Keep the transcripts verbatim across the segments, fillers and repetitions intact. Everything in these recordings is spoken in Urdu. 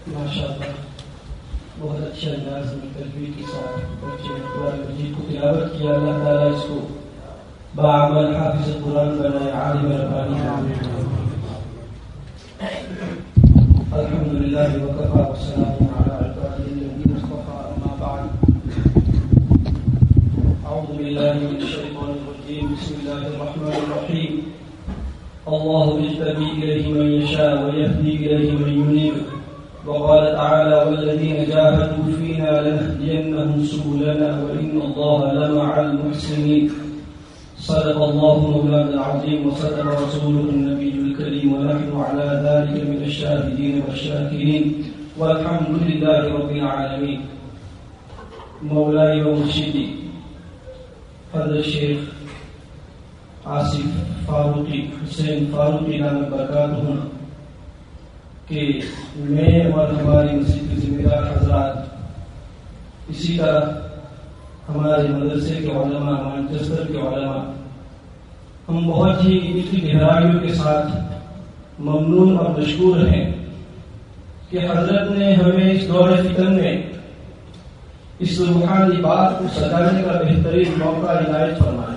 ماشاء اللہ بہت اچھے انداز میں تجوید کے ساتھ بچے نے قرآن مجید کو تلاوت کیا. اللہ تعالیٰ اس کو باعمل حافظ قرآن بنائے، عالم ربانی. الحمد للہ وکفى والسلام علی عباده الذین اصطفى. اما بعد، اعوذ باللہ من الشیطان الرجیم. بسم اللہ الرحمن الرحیم. اللہ یجتبی الیہ من یشاء ویہدی الیہ من ینیب. وقال تعالى والذين جاهدوا فينا لنهدينهم سبلنا وإن الله لمع المحسنين. صدق الله مولانا العظيم وصدق رسوله النبي الكريم ونحن على ذلك من الشاهدين والشاكرين والحمد لله رب العالمين. مولاي ومرشدي حضرت شیخ آصف فاروقی حسین فاروقی نام برکاتہ کہ میں اور ہماری مسجد کے ذمہ دار حضرات، اسی طرح ہمارے مدرسے کے علماء، مانچسٹر کے علماء، ہم بہت ہی اتنی گہرائیوں کے ساتھ ممنون اور مشکور ہیں کہ حضرت نے ہمیں اس دور فتن میں اس روحانی بات کو سجانے کا بہترین موقع عنایت فرمایا.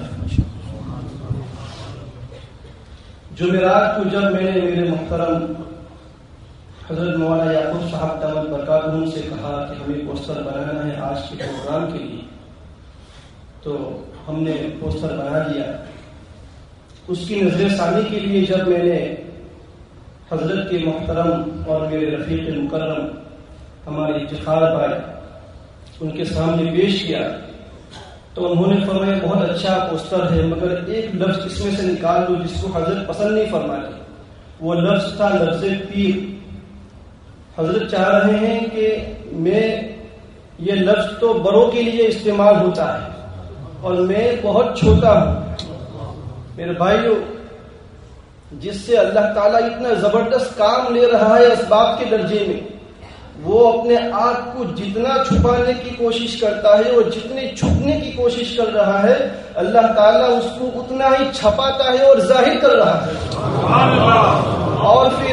جمعرات کو جب میں نے میرے محترم حضرت مولانا یعقوب صاحب دامت برکاتہ سے کہا کہ ہمیں پوسٹر بنانا ہے آج کے پروگرام کے لیے، تو ہم نے پوسٹر بنا لیا. اس کی نظر ثانی کے لیے جب میں نے حضرت کے محترم اور میرے رفیق مکرم ہمارے افتخار بھائی ان کے سامنے پیش کیا تو انہوں نے فرمایا بہت اچھا پوسٹر ہے، مگر ایک لفظ اس میں سے نکال دو جس کو حضرت پسند نہیں فرماتے. وہ لفظ تھا لفظ پیر. حضرت چاہ رہے ہیں کہ میں یہ لفظ تو بڑوں کے لیے استعمال ہوتا ہے اور میں بہت چھوٹا ہوں. میرے بھائیو، جس سے اللہ تعالیٰ اتنا زبردست کام لے رہا ہے اسباب کے درجے میں، وہ اپنے آپ کو جتنا چھپانے کی کوشش کرتا ہے اور جتنے چھپنے کی کوشش کر رہا ہے، اللہ تعالیٰ اس کو اتنا ہی چھپاتا ہے اور ظاہر کر رہا ہے. اور پھر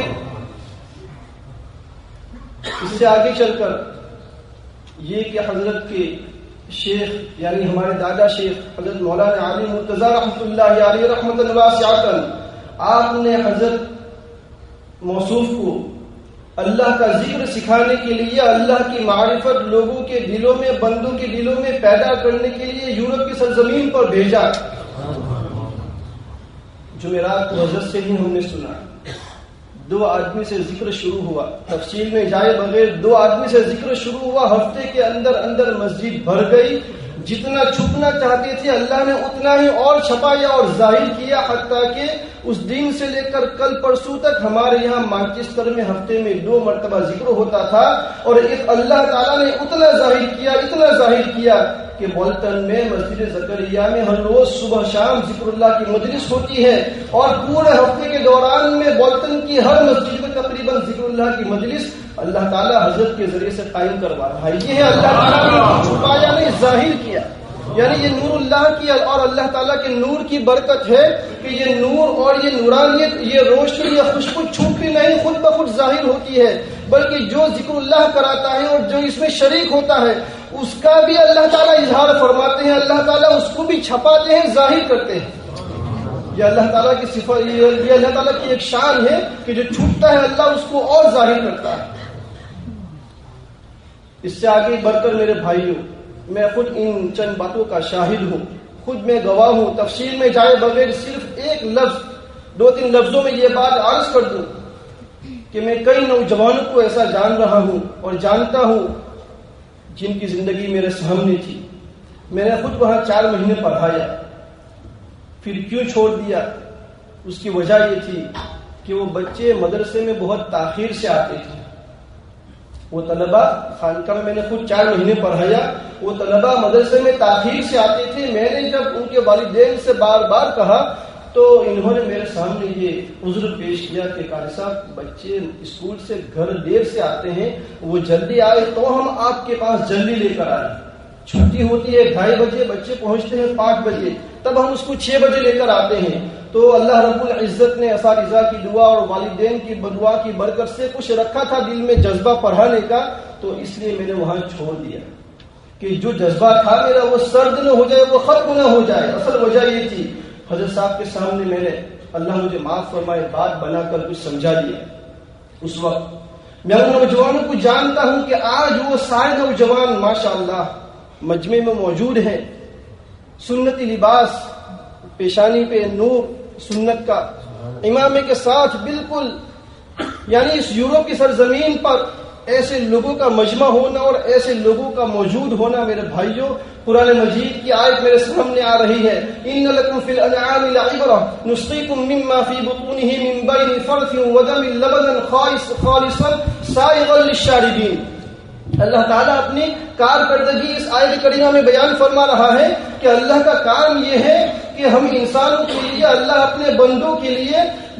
اس سے آگے چل کر یہ کہ حضرت کے شیخ یعنی ہمارے دادا شیخ حضرت مولانا علی مرتضی رحمۃ اللہ علیہ رحمۃ واسعۃ، آپ نے حضرت موصوف کو اللہ کا ذکر سکھانے کے لیے، اللہ کی معرفت لوگوں کے دلوں میں، بندوں کے دلوں میں پیدا کرنے کے لیے یورپ کی سرزمین پر بھیجا. جمعرات کو حضرت سے ہی ہم نے سنا دو آدمی سے ذکر شروع ہوا، تفصیل میں جائے بغیر دو آدمی سے ذکر شروع ہوا، ہفتے کے اندر اندر مسجد بھر گئی. جتنا چھپنا چاہتے تھے اللہ نے اتنا ہی اور چھپایا اور ظاہر کیا، حتیٰ کہ اس دن سے لے کر کل پرسوں تک ہمارے یہاں مانچسٹر میں ہفتے میں دو مرتبہ ذکر ہوتا تھا. اور ایک اللہ تعالیٰ نے اتنا ظاہر کیا اتنا ظاہر کیا کہ بولٹن میں مسجد زکریا میں ہر روز صبح شام ذکر اللہ کی مجلس ہوتی ہے، اور پورے ہفتے کے دوران میں بولٹن کی ہر مسجد میں تقریباً ذکر اللہ کی مجلس اللہ تعالیٰ حضرت کے ذریعے سے قائم کروا رہا ہے. یہ ہے اللہ تعالیٰ نے چھپایا نہیں، ظاہر کیا. یعنی یہ نور اللہ کی اور اللہ تعالیٰ کے نور کی برکت ہے کہ یہ نور اور یہ نورانیت، یہ روشنی، یہ خوشبو چھپتی نہیں، خود بخود ظاہر ہوتی ہے، بلکہ جو ذکر اللہ کراتا ہے اور جو اس میں شریک ہوتا ہے اس کا بھی اللہ تعالیٰ اظہار فرماتے ہیں، اللہ تعالیٰ اس کو بھی چھپاتے ہیں، ظاہر کرتے ہیں. یہ اللہ تعالیٰ کی صفت، یہ اللہ تعالیٰ کی ایک شان ہے کہ جو چھپتا ہے اللہ اس کو اور ظاہر کرتا ہے. اس سے آگے بڑھ کر میرے بھائیوں، میں خود ان چند باتوں کا شاہد ہوں، خود میں گواہ ہوں. تفصیل میں جائے بغیر صرف ایک لفظ، دو تین لفظوں میں یہ بات عرض کر دوں کہ میں کئی نوجوانوں کو ایسا جان رہا ہوں اور جانتا ہوں جن کی زندگی میرے سامنے تھی. میں نے خود وہاں چار مہینے پڑھایا، پھر کیوں چھوڑ دیا؟ اس کی وجہ یہ تھی کہ وہ بچے مدرسے میں بہت تاخیر سے آتے تھے. وہ طلبہ خانقاہ میں میں نے خود چار مہینے پڑھایا، وہ طلبہ مدرسے میں تاخیر سے آتے تھے. میں نے جب ان کے والدین سے بار بار کہا تو انہوں نے میرے سامنے یہ عذر پیش کیا کہ قاری صاحب بچے اسکول سے گھر دیر سے آتے ہیں، وہ جلدی آئے تو ہم آپ کے پاس جلدی لے کر آئے. چھٹی ہوتی ہے ڈھائی بجے، بچے پہنچتے ہیں پانچ بجے، تب ہم اس کو چھ بجے لے کر آتے ہیں. تو اللہ رب العزت نے اساتذہ کی دعا اور والدین کی دعا کی برکت سے کچھ رکھا تھا دل میں جذبہ پڑھانے کا، تو اس لیے میں نے وہاں چھوڑ دیا کہ جو جذبہ تھا میرا وہ سرد نہ ہو جائے، وہ ختم نہ ہو جائے۔ اصل وجہ یہ تھی، حضرت صاحب کے سامنے میں نے اللہ مجھے معاف فرمائے بات بنا کر کچھ سمجھا دیا۔ اس وقت میں ان نوجوانوں کو جانتا ہوں کہ آج وہ سارے نوجوان ماشاءاللہ مجمع میں موجود ہیں، سنتی لباس، پیشانی پہ نور سنت کا، امامے کے ساتھ بالکل، یعنی اس یورپ کی سرزمین پر ایسے لوگوں کا مجمع ہونا اور ایسے لوگوں کا موجود ہونا میرے بھائیوں، قرآن مجید کی آیت میرے سامنے آ رہی ہے، ان لکم فی الانعام لعبرہ نسقیکم مما فی بطونہ من بین فرث ودم لبنا خالصا سائغا للشاربین۔ اللہ تعالیٰ اپنی کارکردگی اس آیت کریمہ میں بیان فرما رہا ہے کہ اللہ کا کام یہ ہے کہ ہم انسانوں کے لیے، اللہ اپنے بندوں کے لیے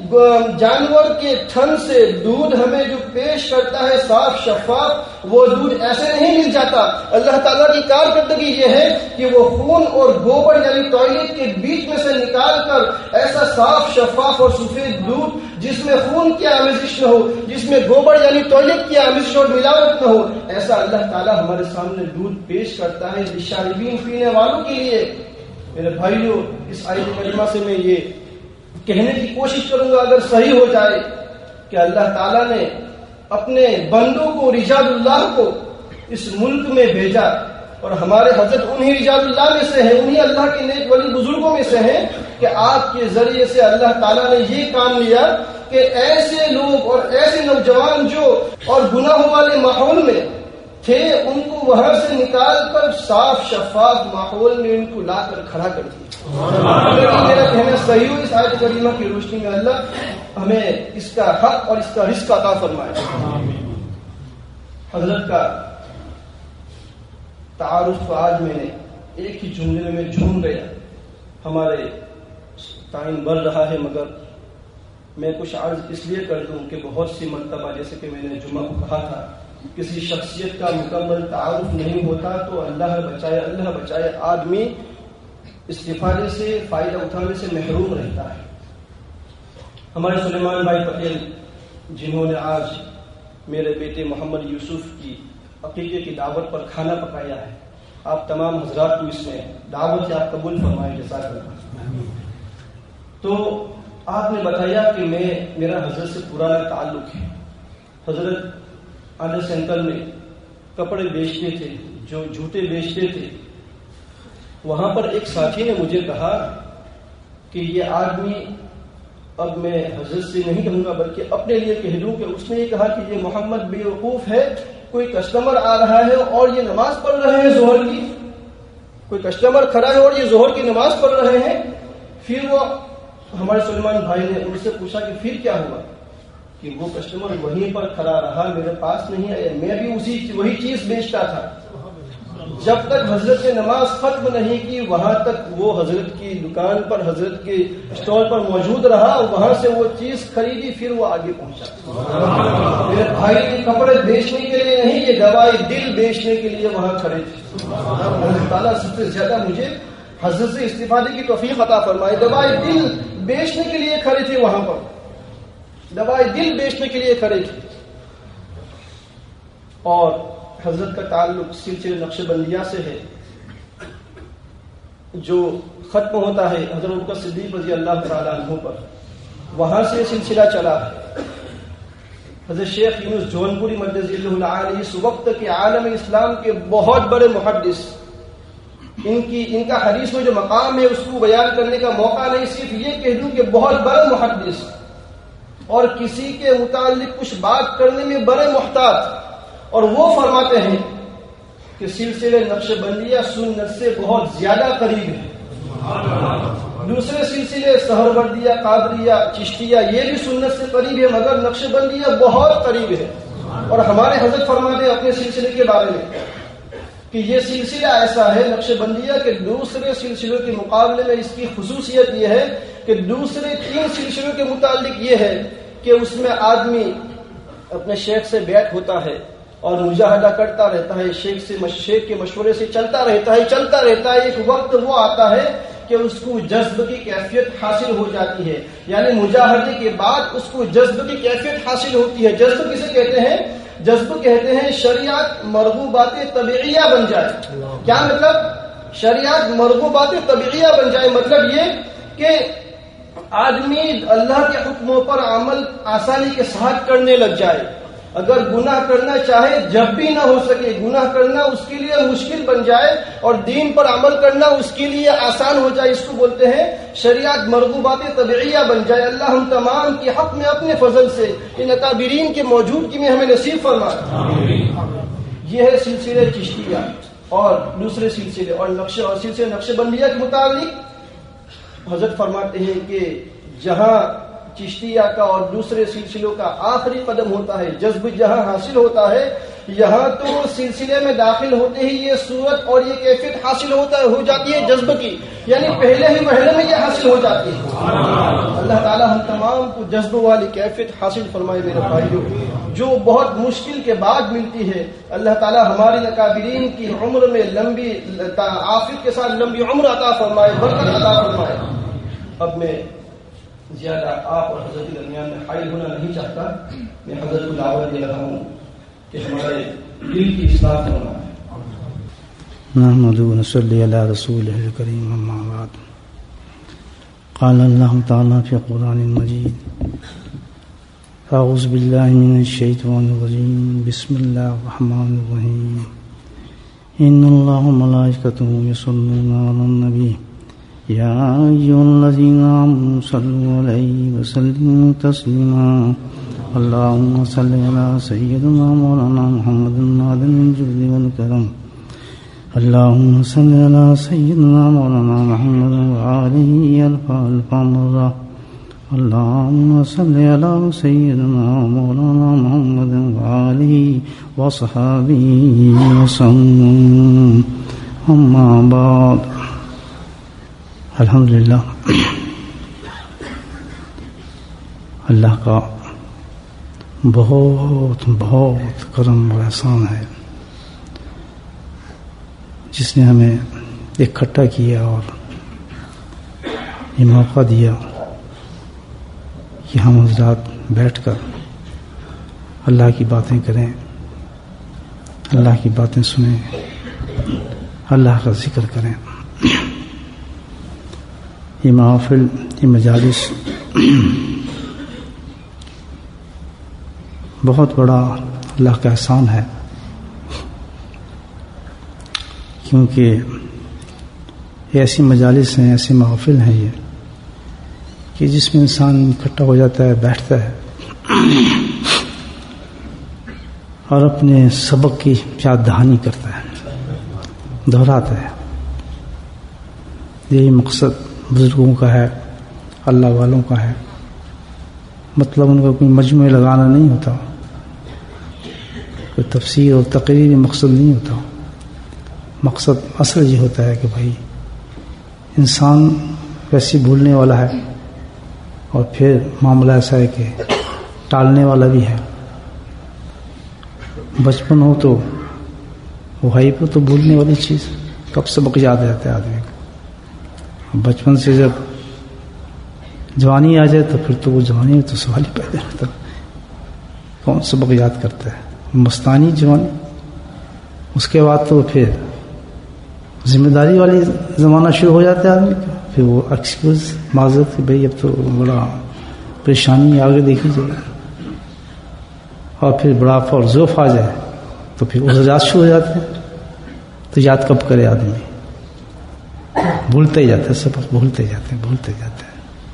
جانور کے تھن سے دودھ ہمیں جو پیش کرتا ہے صاف شفاف، وہ دودھ ایسے نہیں مل جاتا۔ اللہ تعالیٰ کی کارکردگی یہ ہے کہ وہ خون اور گوبر یعنی ٹوائلٹ کے بیچ میں سے نکال کر ایسا صاف شفاف اور سفید دودھ جس میں خون کی آمیزش نہ ہو، جس میں گوبر یعنی ٹوائلٹ کی آمیزش اور ملاوٹ نہ ہو، ایسا اللہ تعالیٰ ہمارے سامنے دودھ پیش کرتا ہے للشاربین، پینے والوں کے لیے۔ میرے بھائیوں، اس آیت کریمہ سے میں یہ کہنے کی کوشش کروں گا اگر صحیح ہو جائے کہ اللہ تعالیٰ نے اپنے بندوں کو، رجال اللہ کو اس ملک میں بھیجا، اور ہمارے حضرت انہی رجال اللہ میں سے ہیں، انہی اللہ کے نیک ولی بزرگوں میں سے ہیں کہ آپ کے ذریعے سے اللہ تعالیٰ نے یہ کام لیا کہ ایسے لوگ اور ایسے نوجوان جو اور گناہوں والے ماحول میں تھے، ان کو وہاں سے نکال کر صاف شفاف ماحول میں ان کو لا کر کھڑا کر دیا۔ میرا کہنا صحیح ہو، اس آیت کریمہ کی روشنی میں اللہ ہمیں اس کا حق اور اس کا رزق عطا فرمائے۔ حضرت کا تعارف تو آج میں نے ایک ہی جملے میں جھوم گیا، ہمارے ٹائم بڑھ رہا ہے، مگر میں کچھ عرض اس لیے کر دوں کہ بہت سی مرتبہ جیسے کہ میں نے جمعہ کو کہا تھا، کسی شخصیت کا مکمل تعارف نہیں ہوتا تو اللہ بچائے اللہ بچائے آدمی استفادے سے، فائدہ اٹھانے سے محروم رہتا ہے۔ ہمارے سلیمان بھائی پٹیل جنہوں نے آج میرے بیٹے محمد یوسف کی عقیقے کی دعوت پر کھانا پکایا ہے، آپ تمام حضرات کو اس میں دعوت سے آپ قبول فرمائیں، جزاک اللہ۔ تو آپ نے بتایا کہ میں میرا حضرت سے پرانا تعلق ہے، حضرت آنر سینٹر میں کپڑے بیچتے تھے، جو جوتے بیچتے تھے، وہاں پر ایک ساتھی نے مجھے کہا کہ یہ آدمی، اب میں حضرت سے نہیں کہوں گا بلکہ اپنے لیے کہہ دوں کہ اس نے یہ کہا کہ یہ محمد بے وقوف ہے، کوئی کسٹمر آ رہا ہے اور یہ نماز پڑھ رہے ہیں ظہر کی، کوئی کسٹمر کھڑا ہے اور یہ ظہر کی نماز پڑھ رہے ہیں۔ پھر وہ ہمارے سلیمان بھائی نے ان سے پوچھا کہ پھر کیا ہوا، کہ وہ کسٹمر وہیں پر کھڑا رہا، میرے پاس نہیں آیا، میں بھی اسی وہی چیز بیچتا تھا، جب تک حضرت نے نماز ختم نہیں کی وہاں تک وہ حضرت کی دکان پر، حضرت کے اسٹال پر موجود رہا، وہاں سے وہ چیز خریدی، پھر وہ آگے پہنچا۔ میرے بھائی کے کپڑے بیچنے کے لیے نہیں، یہ دوائی دل بیچنے کے لیے وہاں کھڑے تھے۔ اللہ تعالیٰ سب سے زیادہ مجھے حضرت سے استفادے کی توفیق عطا فرمائے۔ دوائی دل بیچنے کے لیے کھڑے تھے، وہاں پر دوائی دل بیچنے کے لیے کھڑے تھے۔ اور حضرت کا تعلق سلسلے نقش بندیہ سے ہے، جو ختم ہوتا ہے حضرت ابوبکر صدیق رضی اللہ تعالیٰ عنہ پر، وہاں سے سلسلہ چلا ہے۔ حضرت شیخ یونس جونپوری مدد اللہ علیہ اس وقت کے عالم اسلام کے بہت بڑے محدث، ان کی ان کا حدیث میں جو مقام ہے اس کو بیان کرنے کا موقع نہیں، صرف یہ کہہ دوں کہ بہت بڑے محدث اور کسی کے متعلق کچھ بات کرنے میں بڑے محتاط، اور وہ فرماتے ہیں کہ سلسلے نقش بندیہ سنت سے بہت زیادہ قریب ہے۔ دوسرے سلسلے سہروردیہ، قادریہ، چشتیہ یہ بھی سنت سے قریب ہے، مگر نقش بندیہ بہت قریب ہے۔ اور ہمارے حضرت فرماتے ہیں اپنے سلسلے کے بارے میں کہ یہ سلسلہ ایسا ہے نقش بندیہ کہ دوسرے سلسلوں کے مقابلے میں اس کی خصوصیت یہ ہے کہ دوسرے تین سلسلوں کے متعلق یہ ہے کہ اس میں آدمی اپنے شیخ سے بیعت ہوتا ہے اور مجاہدہ کرتا رہتا ہے، شیخ سے شیخ کے مشورے سے چلتا رہتا ہے چلتا رہتا ہے ایک وقت وہ آتا ہے کہ اس کو جذب کی کیفیت حاصل ہو جاتی ہے، یعنی مجاہدے کے بعد اس کو جذب کی کیفیت حاصل ہوتی ہے۔ جذب کسے کہتے ہیں؟ جذب کہتے ہیں شریعت مرغوبات طبیعیہ بن جائے۔ کیا مطلب؟ شریعت مرغوبات طبیعیہ بن جائے، مطلب یہ کہ آدمی اللہ کے حکموں پر عمل آسانی کے ساتھ کرنے لگ جائے۔ اگر گناہ کرنا چاہے جب بھی نہ ہو سکے، گناہ کرنا اس کے لیے مشکل بن جائے اور دین پر عمل کرنا اس کے لیے آسان ہو جائے، اس کو بولتے ہیں شریعت مرغوبات طبیعیہ بن جائے۔ اللہ ہم تمام کے حق میں اپنے فضل سے ان اکابرین کے موجودگی میں ہمیں نصیب فرمائے۔ یہ ہے سلسلے چشتیہ اور دوسرے سلسلے اور نقشے اور سلسلے نقش بندیہ کے متعلق حضرت فرماتے ہیں کہ جہاں چشتیہ کا اور دوسرے سلسلوں کا آخری قدم ہوتا ہے، جذب جہاں حاصل ہوتا ہے، یہاں تو سلسلے میں داخل ہوتے ہی یہ صورت اور یہ کیفیت حاصل ہوتا ہے ہو جاتی ہے جذب کی، یعنی پہلے ہی مرحلے میں یہ حاصل ہو جاتی ہے۔ اللہ تعالی ہم تمام کو جذب والی کیفیت حاصل فرمائے میرے بھائیوں، جو بہت مشکل کے بعد ملتی ہے۔ اللہ تعالی ہمارے اکابرین کی عمر میں لمبی عافیت کے ساتھ لمبی عمر عطا فرمائے، برکت عطا فرمائے۔ اب میں زیادہ آپ اور حضرت کے درمیان میں حائل ہونا نہیں چاہتا، میں حضرت کو دعوت دے رہا ہوں کہ ہمارے دل کی اصلاح کرنا ہے۔ نحمد و نصلی علی رسولہ الکریم، اما بعد۔ قال اللہ تعالی فی قرآن المجید اعوذ باللہ من الشیطان الرجیم، بسم اللہ الرحمن الرحیم، ان اللہ ملائکتہ یصلون علی النبی یا ایھا الذین آمنوا صلوا علیہ وسلموا تسلیما، اللہم صل علی سیدنا مولانا محمد معدن الجود والکرم، اللہم صل علی سیدنا مولانا محمد وآلہ الف مرہ، اللہم صل علی سیدنا مولانا محمد وآلہ وصحبہ وسلم، اما بعد۔ الحمدللہ اللہ کا بہت بہت کرم اور احسان ہے، جس نے ہمیں اکٹھا کیا اور یہ موقع دیا کہ ہم حضرات بیٹھ کر اللہ کی باتیں کریں، اللہ کی باتیں سنیں، اللہ کا ذکر کریں۔ یہ محافل، یہ مجالس بہت بڑا اللہ کا احسان ہے، کیونکہ یہ ایسی مجالس ہیں، ایسی محافل ہیں یہ کہ جس میں انسان اکٹھا ہو جاتا ہے، بیٹھتا ہے اور اپنے سبق کی یاد دہانی کرتا ہے، دہراتا ہے۔ یہی مقصد بزرگوں کا ہے، اللہ والوں کا ہے۔ مطلب ان کا کوئی مجموعہ لگانا نہیں ہوتا، کوئی تفسیر اور تقریری مقصد نہیں ہوتا۔ مقصد اصل یہ ہوتا ہے کہ بھائی انسان ویسے بھولنے والا ہے، اور پھر معاملہ ایسا ہے کہ ٹالنے والا بھی ہے۔ بچپن ہو تو وہی پہ تو بھولنے والی چیز، کب سبق یاد رہتا ہے آدمی کو۔ بچپن سے جب جوانی آ جائے تو پھر تو وہ جوانی میں تو سوال ہی پیدا ہوتا، کون سبق یاد کرتا ہے؟ مستانی جوانی۔ اس کے بعد تو پھر ذمہ داری والی زمانہ شروع ہو جاتا ہے آدمی کا، پھر وہ ایکسکیوز معذرت کہ بھائی اب تو بڑا پریشانی آگے دیکھی جائے، اور پھر بڑھاپا اور ذوف آ جائے تو پھر اخراجات شروع ہو جاتے ہیں۔ تو یاد کب کرے آدمی؟ بھولتے ہی جاتے ہیں، سبق بھولتے جاتے ہیں بھولتے جاتے ہیں۔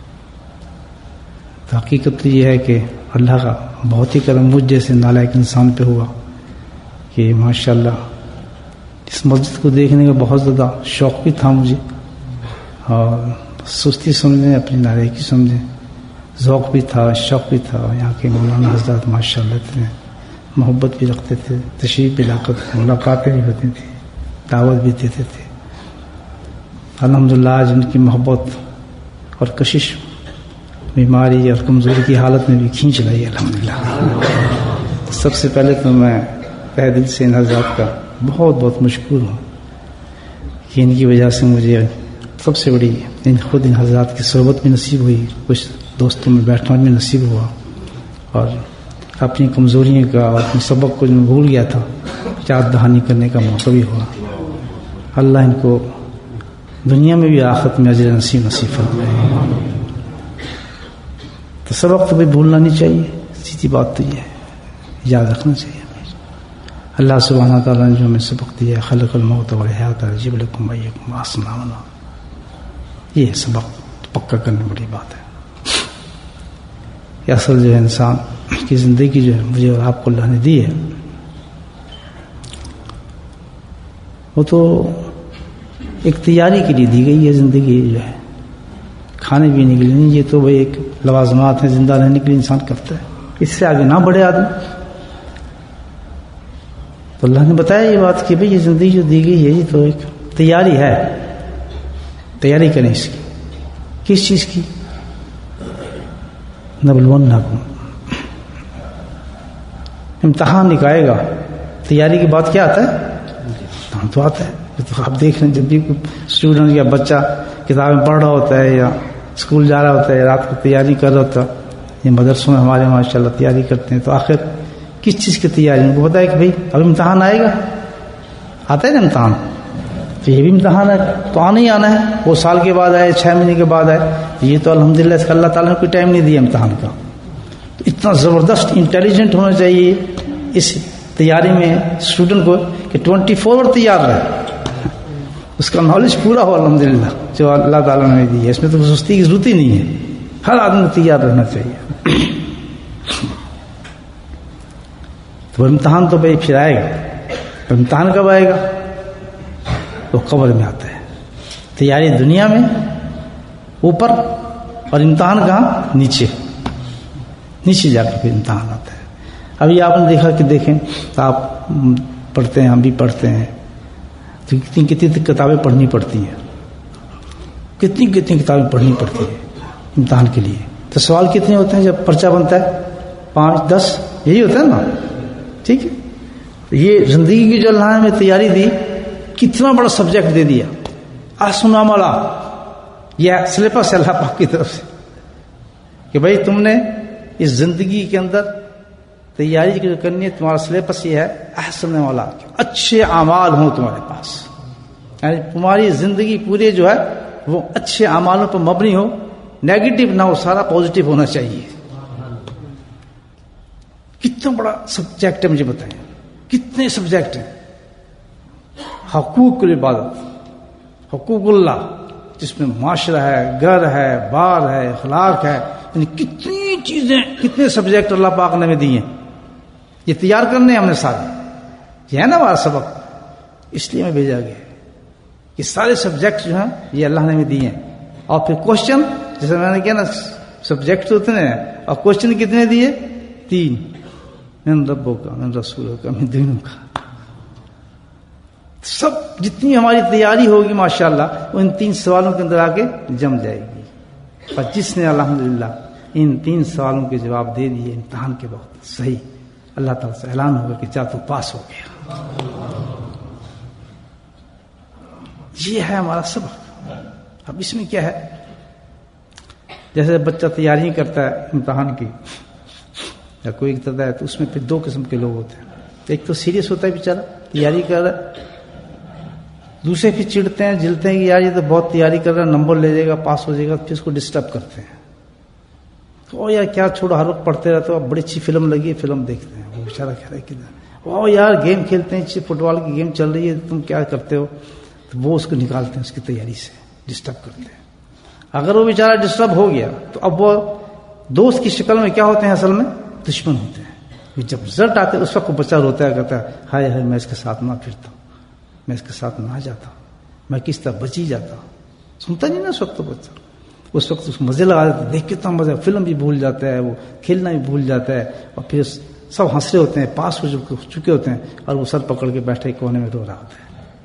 تو حقیقت یہ ہے کہ اللہ کا بہت ہی کرم مجھ جیسے نالائق انسان پہ ہوا کہ ماشاءاللہ اس مسجد کو دیکھنے کا بہت زیادہ شوق بھی تھا مجھے، اور سستی سمجھیں، اپنی نالائقی سمجھیں، ذوق بھی تھا، شوق بھی تھا۔ یہاں کے مولانا حضرات ماشاءاللہ اتنے محبت بھی رکھتے تھے، تشریف بھی لاتے تھے، ملاقاتیں بھی ہوتی تھیں، دعوت بھی دیتے تھے۔ الحمدللہ آج ان کی محبت اور کشش بیماری اور کمزوری کی حالت میں بھی کھینچ رہی ہے الحمدللہ۔ سب سے پہلے تو میں تہ دل سے ان حضرات کا بہت بہت مشکور ہوں کہ ان کی وجہ سے مجھے سب سے بڑی ان خود ان حضرات کی صحبت بھی نصیب ہوئی، کچھ دوستوں میں بیٹھنا بھی نصیب ہوا، اور اپنی کمزوریوں کا اور اپنے سبق کو جو میں بھول گیا تھا یاد دہانی کرنے کا موقع بھی ہوا۔ اللہ ان کو دنیا میں بھی آخرت میں اجر نصیب نصیب فرمائے۔ تو سبق تو بھی بھولنا نہیں چاہیے، سیدھی بات تو یہ ہے، یاد رکھنا چاہیے۔ اللہ سبحانہ تعالیٰ نے جو ہمیں سبق دیا ہے، خلق الموت والحیات لیجعل لکم ایکم احسن عملا، یہ سبق پکا کرنے بڑی بات ہے کہ اصل جو ہے انسان کی زندگی جو ہے مجھے اور آپ کو اللہ نے دی ہے، وہ تو ایک تیاری کے لیے دی گئی ہے۔ زندگی جو ہے کھانے پینے کے لیے نہیں، یہ تو بھائی ایک لوازمات ہیں زندہ رہنے کے لیے انسان کرتا ہے، اس سے آگے نہ بڑھے آدمی۔ تو اللہ نے بتایا یہ بات کہ بھئی یہ زندگی جو دی گئی ہے یہ تو ایک تیاری ہے، تیاری کریں اس کی۔ کس چیز کی؟ نبلونکم، امتحان نکالے گا۔ تیاری کی بات کیا آتا ہے؟ امتحان تو آتا ہے۔ تو آپ دیکھ رہے ہیں جب بھی اسٹوڈنٹ یا بچہ کتابیں پڑھ رہا ہوتا ہے یا اسکول جا رہا ہوتا ہے، رات کو تیاری کر رہا ہوتا ہے، یہ مدرسوں میں ہمارے ماشاء اللہ تیاری کرتے ہیں، تو آخر کس چیز کی تیاری؟ ان کو پتا ہے کہ بھائی اب امتحان آئے گا، آتا ہے نا امتحان، تو یہ بھی امتحان ہے، تو آنا ہی آنا ہے، وہ سال کے بعد آئے، چھ مہینے کے بعد آئے، یہ تو الحمدللہ اس کا اللہ تعالیٰ نے کوئی ٹائم نہیں دیا امتحان کا۔ تو اتنا زبردست انٹیلیجنٹ ہونا چاہیے اس تیاری میں اسٹوڈنٹ کو کہ ٹوینٹی فور آور تیار رہے، اس کا نالج پورا ہو الحمدللہ جو اللہ تعالیٰ نے دی ہے۔ اس میں تو سستی کی ضرورت ہی نہیں ہے، ہر آدمی تیار رہنا چاہیے۔ تو امتحان تو بھائی پھر آئے گا، امتحان کب آئے گا؟ وہ قبر میں آتا ہے۔ تیاری دنیا میں اوپر، اور امتحان کہاں؟ نیچے، نیچے جا کر پھر امتحان آتا ہے۔ ابھی آپ نے دیکھا کہ دیکھیں آپ پڑھتے ہیں، ہم بھی پڑھتے ہیں، تو کتنی کتنی کتابیں پڑھنی پڑتی ہیں، کتنی کتنی کتابیں پڑھنی پڑتی ہیں امتحان کے لیے۔ تو سوال کتنے ہوتے ہیں جب پرچہ بنتا ہے؟ پانچ دس، یہی ہوتا ہے نا، ٹھیک ہے۔ یہ زندگی کی جو اللہ نے ہمیں تیاری دی، کتنا بڑا سبجیکٹ دے دیا، احسن عملا، یہ سلیبس ہے اللہ پاک کی طرف سے کہ بھائی تم نے اس زندگی کے اندر تیاری جو کرنی ہے، تمہارا سلیبس یہ ہے احسن عملا، اچھے اعمال ہوں تمہارے پاس، یعنی تمہاری زندگی پورے جو ہے وہ اچھے اعمالوں پر مبنی ہو، نیگیٹو نہ ہو، سارا پازیٹو ہونا چاہیے۔ کتنا بڑا سبجیکٹ ہے، مجھے بتائیں کتنے سبجیکٹ ہیں۔ حقوق العبادت، حقوق اللہ، جس میں معاشرہ ہے، گھر ہے، بار ہے، اخلاق ہے، یعنی کتنی چیزیں، کتنے سبجیکٹ اللہ پاک نے ہمیں دیے ہیں، یہ تیار کرنے ہم نے سارے، یہ ہے نا ہمارا سبق، اس لیے ہمیں بھیجا گیا ہے۔ یہ سارے سبجیکٹ جو ہیں یہ اللہ نے ہمیں دیے ہیں، اور پھر کوشچن، جیسے میں نے کہا نا سبجیکٹ اتنے ہیں اور کوشچن کتنے دیے؟ تین، من ربوں کا، من رسولوں کا، من دینوں کا۔ سب جتنی ہماری تیاری ہوگی ماشاءاللہ وہ ان تین سوالوں کے اندر آ کے جم جائے گی، اور جس نے الحمدللہ ان تین سوالوں کے جواب دے دیے امتحان کے وقت صحیح، اللہ تعالیٰ سے اعلان ہوگا کہ جا تو پاس ہو گیا۔ یہ ہے ہمارا سبق۔ اب اس میں کیا ہے، جیسے بچہ تیاری کرتا ہے امتحان کی یا کوئی کرتا ہے، تو اس میں پھر دو قسم کے لوگ ہوتے ہیں، ایک تو سیریس ہوتا ہے بیچارہ تیاری کر رہا ہے، دوسرے پھر چڑھتے ہیں، جلتے ہیں کہ یار یہ تو بہت تیاری کر رہا ہے، نمبر لے جائے گا، پاس ہو جائے گا، پھر اس کو ڈسٹرب کرتے ہیں، او یار کیا چھوڑو، ہر وقت پڑھتے رہتے ہو، اب بڑی اچھی فلم لگی ہے، فلم دیکھتے ہیں، وہ بیچارہ کہہ رہا ہے کہ او یار گیم کھیلتے ہیں، اچھی فٹ بال کی گیم چل رہی ہے، تم کیا کرتے ہو، تو وہ اس کو نکالتے ہیں اس کی تیاری سے، ڈسٹرب کرتے ہیں۔ اگر وہ بیچارہ ڈسٹرب ہو گیا تو اب وہ دوست کی شکل میں کیا ہوتے ہیں، اصل میں دشمن ہوتے ہیں۔ جب رزلٹ آتے ہیں اس وقت بچہ روتا ہے، کہتا ہے ہائے ہائے میں اس کے ساتھ نہ پھرتا، میں اس کے ساتھ نہ جاتا، میں کس طرح بچی جاتا۔ سنتا نہیں نا اس وقت تو بچہ، اس وقت اس کو مزے لگا دیتا ہے، دیکھ کتنا مزہ، فلم بھی بھول جاتا ہے، وہ کھیلنا بھی بھول جاتا ہے، اور پھر سب ہنس رہے ہوتے ہیں، پاس ہو چکے ہوتے ہیں، اور وہ سر پکڑ کے بیٹھے کونے میں رو رہا ہوتا ہے۔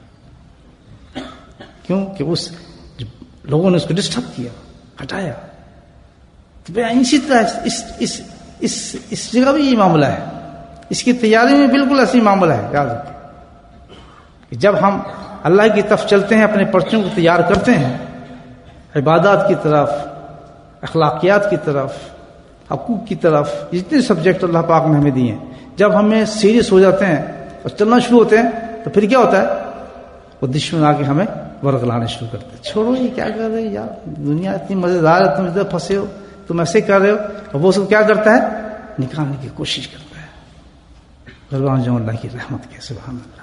کیوں کہ اس لوگوں نے اس کو ڈسٹرب کیا، ہٹایا۔ تو اسی طرح اس اس اس اس جگہ بھی یہ معاملہ ہے، اس کی تیاری میں بالکل ایسی معاملہ ہے۔ یاد رکھیں کہ جب ہم اللہ کی طرف چلتے ہیں، اپنے پرچوں کو تیار کرتے ہیں، عبادات کی طرف، اخلاقیات کی طرف، حقوق کی طرف، جتنے سبجیکٹ اللہ پاک نے ہمیں دیے ہیں، جب ہمیں سیریس ہو جاتے ہیں اور چلنا شروع ہوتے ہیں تو پھر کیا ہوتا ہے؟ وہ دشمن آ کے ہمیں ورگلانے شروع کرتے ہیں. چھوڑو یہ کیا کر رہے ہو یار، دنیا اتنی مزیدار ہے، تم ادھر پھنسے ہو، تم ایسے کر رہے ہو. اور وہ سب کیا کرتا ہے؟ نکالنے کی کوشش کرتا ہے. قربان جاؤں اللہ کی رحمت کے، سبحان اللہ.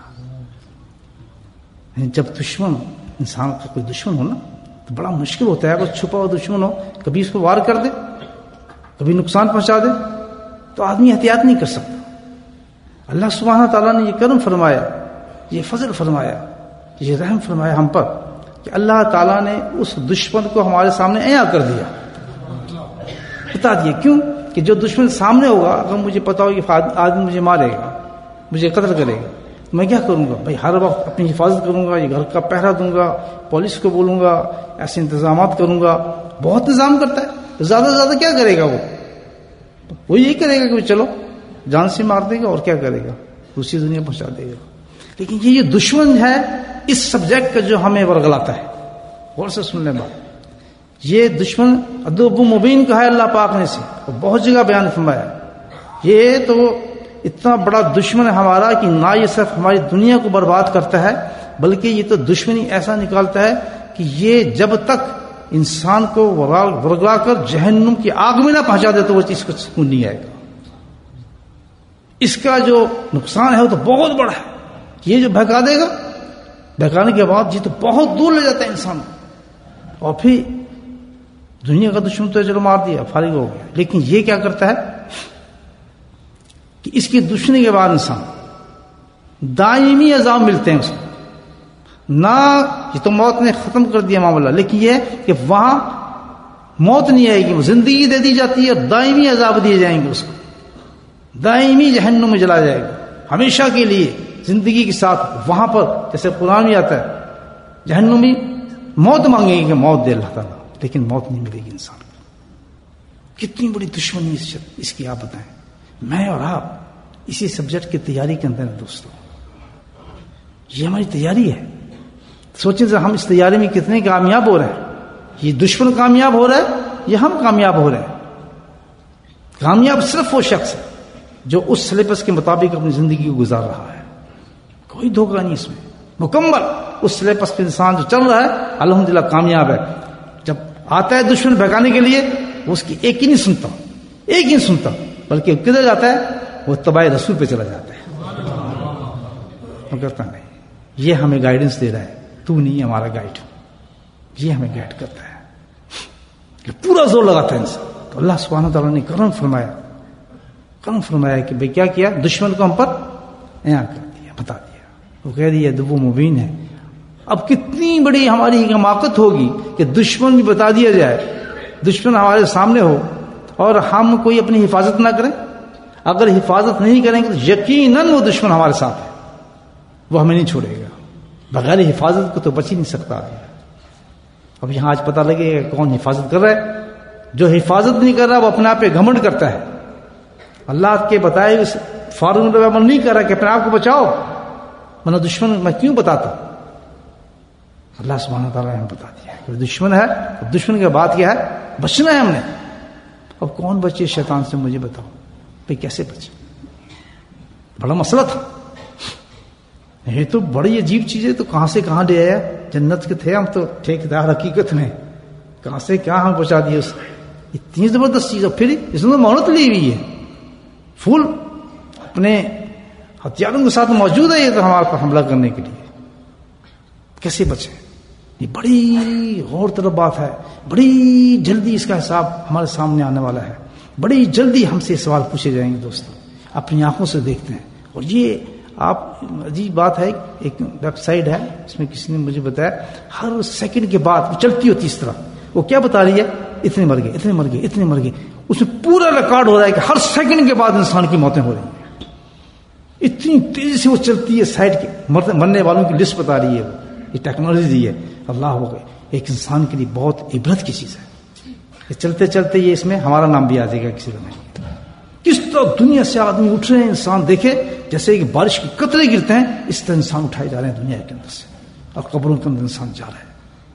جب دشمن، انسان کا کوئی دشمن ہو نا تو بڑا مشکل ہوتا ہے. اگر چھپا ہوا دشمن ہو، کبھی اس کو وار کر دے، کبھی نقصان پہنچا دے، تو آدمی احتیاط نہیں کر سکتا. اللہ سبحانہ تعالیٰ نے یہ کرم فرمایا، یہ فضل فرمایا، یہ رحم فرمایا ہم پر کہ اللہ تعالیٰ نے اس دشمن کو ہمارے سامنے عیاں کر دیا، بتا دیا. کیوں کہ جو دشمن سامنے ہوگا، اگر مجھے پتا ہو کہ آدمی مجھے مارے گا، مجھے قتل کرے گا، میں کیا کروں گا بھائی؟ ہر وقت اپنی حفاظت کروں گا، یہ گھر کا پہرا دوں گا، پولیس کو بولوں گا، ایسے انتظامات کروں گا. بہت انتظام کرتا ہے. تو زیادہ سے زیادہ کیا کرے گا وہ؟ وہ یہی کرے گا کہ چلو جان سے مار دے گا، اور کیا کرے گا؟ دوسری دنیا پہنچا دے گا. لیکن یہ یہ دشمن ہے اس سبجیکٹ کا جو ہمیں ورگلاتا ہے. غور سے سن لیں بات. یہ دشمن ادب مبین کا ہے اللہ پاک نے سے، اور بہت جگہ بیان فرمایا. یہ تو اتنا بڑا دشمن ہے ہمارا کہ نہ یہ صرف ہماری دنیا کو برباد کرتا ہے، بلکہ یہ تو دشمنی ایسا نکالتا ہے کہ یہ جب تک انسان کو ورگلا کر جہنم کی آگ میں نہ پہنچا دے تو وہ چیز کو سکون نہیں آئے گا. اس کا جو نقصان ہے وہ تو بہت بڑا ہے. یہ جو بہکا دے گا، بہکانے کے بعد یہ تو بہت دور لے جاتا ہے انسان کو. اور پھر دنیا کا دشمن تو چلو مار دیا، فارغ ہو گیا. لیکن یہ کیا کرتا ہے کہ اس کی دشمنی کے بعد انسان دائمی عذاب ملتے ہیں اس کو. نہ یہ تو موت نے ختم کر دیا معاملہ، لیکن یہ ہے کہ وہاں موت نہیں آئے گی، وہ زندگی دے دی جاتی ہے اور دائمی عذاب دیے جائیں گے اس کو. دائمی جہنم میں جلا جائے گا ہمیشہ کے لیے زندگی کے ساتھ. وہاں پر جیسے قرآن میں آتا ہے جہنمی موت مانگے گی کہ موت دے اللہ تعالیٰ، لیکن موت نہیں ملے گی انسان کو. کتنی بڑی دشمنی اس کی آپ بتائیں. میں اور آپ اسی سبجیکٹ کی تیاری کے اندر دوستوں، یہ ہماری تیاری ہے. سوچیں ذرا ہم اس تیاری میں کتنے کامیاب ہو رہے ہیں. یہ دشمن کامیاب ہو رہا ہے یا ہم کامیاب ہو رہے ہیں؟ کامیاب صرف وہ شخص ہے جو اس سلیبس کے مطابق اپنی زندگی کو گزار رہا ہے. کوئی دھوکہ نہیں اس میں. مکمل اس سلیبس پہ انسان جو چل رہا ہے الحمدللہ کامیاب ہے. جب آتا ہے دشمن بہکانے کے لیے، وہ اس کی ایک ہی نہیں سنتا، ایک ہی نہیں سنتا، بلکہ کدھر جاتا ہے؟ وہ اتباع رسول پہ چلا جاتا ہے. وہ کرتا نہیں. یہ ہمیں گائیڈنس دے رہا ہے، تو نہیں ہمارا گائیڈ. یہ ہمیں گائیڈ کرتا ہے کہ پورا زور لگاتا ہے انسان. تو اللہ سبحانہ تعالیٰ نے کرم فرمایا، کرم فرمایا کہ بھئی کیا کیا؟ دشمن کو ہم پر عیاں کر دیا، بتا دیا. وہ کہہ دیا ادب مبین ہے. اب کتنی بڑی ہماری حماقت ہوگی کہ دشمن بھی بتا دیا جائے، دشمن ہمارے سامنے ہو اور ہم کوئی اپنی حفاظت نہ کریں. اگر حفاظت نہیں کریں گے تو یقیناً وہ دشمن ہمارے ساتھ ہے، وہ ہمیں نہیں چھوڑے گا. بغیر حفاظت کو تو بچ ہی نہیں سکتا. اب یہاں آج پتہ لگے کہ کون حفاظت کر رہا ہے. جو حفاظت نہیں کر رہا وہ اپنے آپ پہ گھمنڈ کرتا ہے. اللہ کے بتائے اس فارغ پہ عمل نہیں کر رہا کہ اپنے آپ کو بچاؤ، ورنہ دشمن میں کیوں بتاتا. اللہ سبحانہ تعالیٰ نے ہمیں بتا دیا کہ دشمن ہے. دشمن کے بعد کیا ہے؟ بچنا ہے ہم نے. اب کون بچے شیطان سے؟ مجھے بتاؤ بھئی کیسے بچے؟ بڑا مسئلہ تھا. یہ تو بڑی عجیب چیز ہے. تو کہاں سے کہاں لے آیا؟ جنت کے تھے ہم تو ٹھیکیدار حقیقت میں، کہاں سے کہاں ہم پہنچا دیے اس. اتنی زبردست چیز. اور پھر اس نے مہلت لی ہوئی ہے، پھول اپنے ہتھیاروں کے ساتھ موجود ہے یہ تو ہمارے پر حملہ کرنے کے لیے. کیسے بچے؟ یہ بڑی غور طلب بات ہے. بڑی جلدی اس کا حساب ہمارے سامنے آنے والا ہے. بڑی جلدی ہم سے سوال پوچھے جائیں گے دوستوں. اپنی آنکھوں سے دیکھتے ہیں. اور یہ آپ عجیب بات ہے، ایک ویب سائٹ ہے اس میں کسی نے مجھے بتایا ہر سیکنڈ کے بعد وہ چلتی ہوتی اس طرح. وہ کیا بتا رہی ہے؟ اتنے مر گئے، اتنے مر گئے، اتنے مر گئے. اس میں پورا ریکارڈ ہو رہا ہے کہ ہر سیکنڈ کے بعد انسان کی موتیں ہو رہی ہیں. اتنی تیزی سے وہ چلتی ہے. سائٹ کے مرنے والوں کی لسٹ بتا رہی ہے. وہ یہ ٹیکنالوجی دی ہے اللہ ہو گئے. ایک انسان کے لیے بہت عبرت کی چیز ہے. چلتے چلتے یہ اس میں ہمارا نام بھی آ جائے گا کسی طرح. کس طرح دنیا سے آدمی اٹھ رہے ہیں. انسان دیکھے جیسے کہ بارش کے قطرے گرتے ہیں، اس طرح انسان اٹھائے جا رہے ہیں دنیا کے اندر سے، اور قبروں کے اندر انسان جا رہا ہے.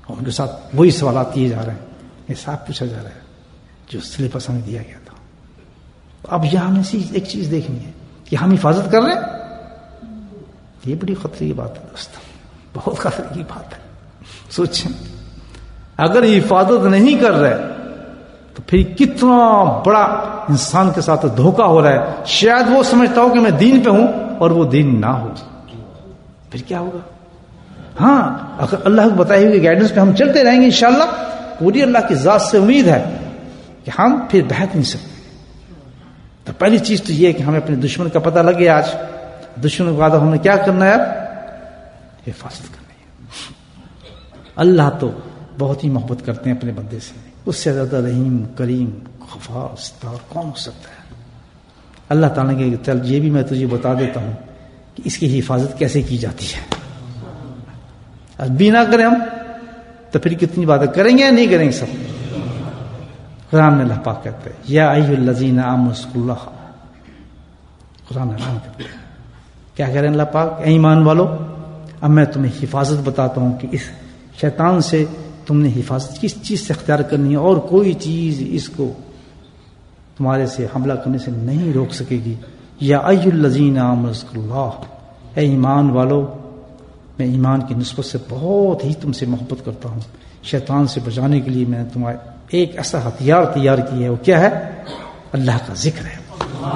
ان کے ساتھ وہی سوالات کیے جا رہے ہیں، حساب پوچھا جا رہا ہے جو سلیبس ہمیں دیا گیا تھا. اب یہاں ہمیں ایک چیز دیکھنی ہے کہ ہم حفاظت کر رہے ہیں. یہ بڑی خطرے کی بات ہے دوستوں، بہت خطرے کی بات ہے. سوچیں اگر حفاظت نہیں کر رہے تو پھر کتنا بڑا انسان کے ساتھ دھوکہ ہو رہا ہے. شاید وہ سمجھتا ہو کہ میں دین پہ ہوں اور وہ دین نہ ہو، پھر کیا ہوگا؟ ہاں اگر اللہ کو بتائی ہوئی گائیڈنس پہ ہم چلتے رہیں گے انشاءاللہ، پوری اللہ کی ذات سے امید ہے کہ ہم پھر بہت نہیں سکتے. تو پہلی چیز تو یہ ہے کہ ہمیں اپنے دشمن کا پتہ لگے. آج دشمن کے بعد ہم نے کیا کرنا ہے؟ اب حفاظت کرنی ہے. اللہ تو بہت ہی محبت کرتے ہیں اپنے بندے سے، اس سے زیادہ رحیم کریم غفار ستار کون ہو سکتا ہے؟ اللہ تعالیٰ کہ چل یہ بھی میں تجھے بتا دیتا ہوں کہ اس کی حفاظت کیسے کی جاتی ہے. اب بھی نہ کریں ہم تو پھر کتنی باتیں کریں گے یا نہیں کریں گے؟ سب قرآن میں اللہ پاک کہتے ہیں یا ایھا الذین آمنوا اذکروا اللہ. قرآن میں اللہ کہتے ہیں کیا کہہ رہے ہیں اللہ پاک؟ اے ایمان والو اب میں تمہیں حفاظت بتاتا ہوں کہ اس شیطان سے تم نے حفاظت کس چیز سے اختیار کرنی ہے، اور کوئی چیز اس کو تمہارے سے حملہ کرنے سے نہیں روک سکے گی. یا ایھا الذین آمنوا اذکروا اللہ، اے ایمان والو میں ایمان کی نسبت سے بہت ہی تم سے محبت کرتا ہوں. شیطان سے بچانے کے لیے میں نے تمہارے ایک ایسا ہتھیار تیار کیا ہے، وہ کیا ہے؟ اللہ کا ذکر ہے.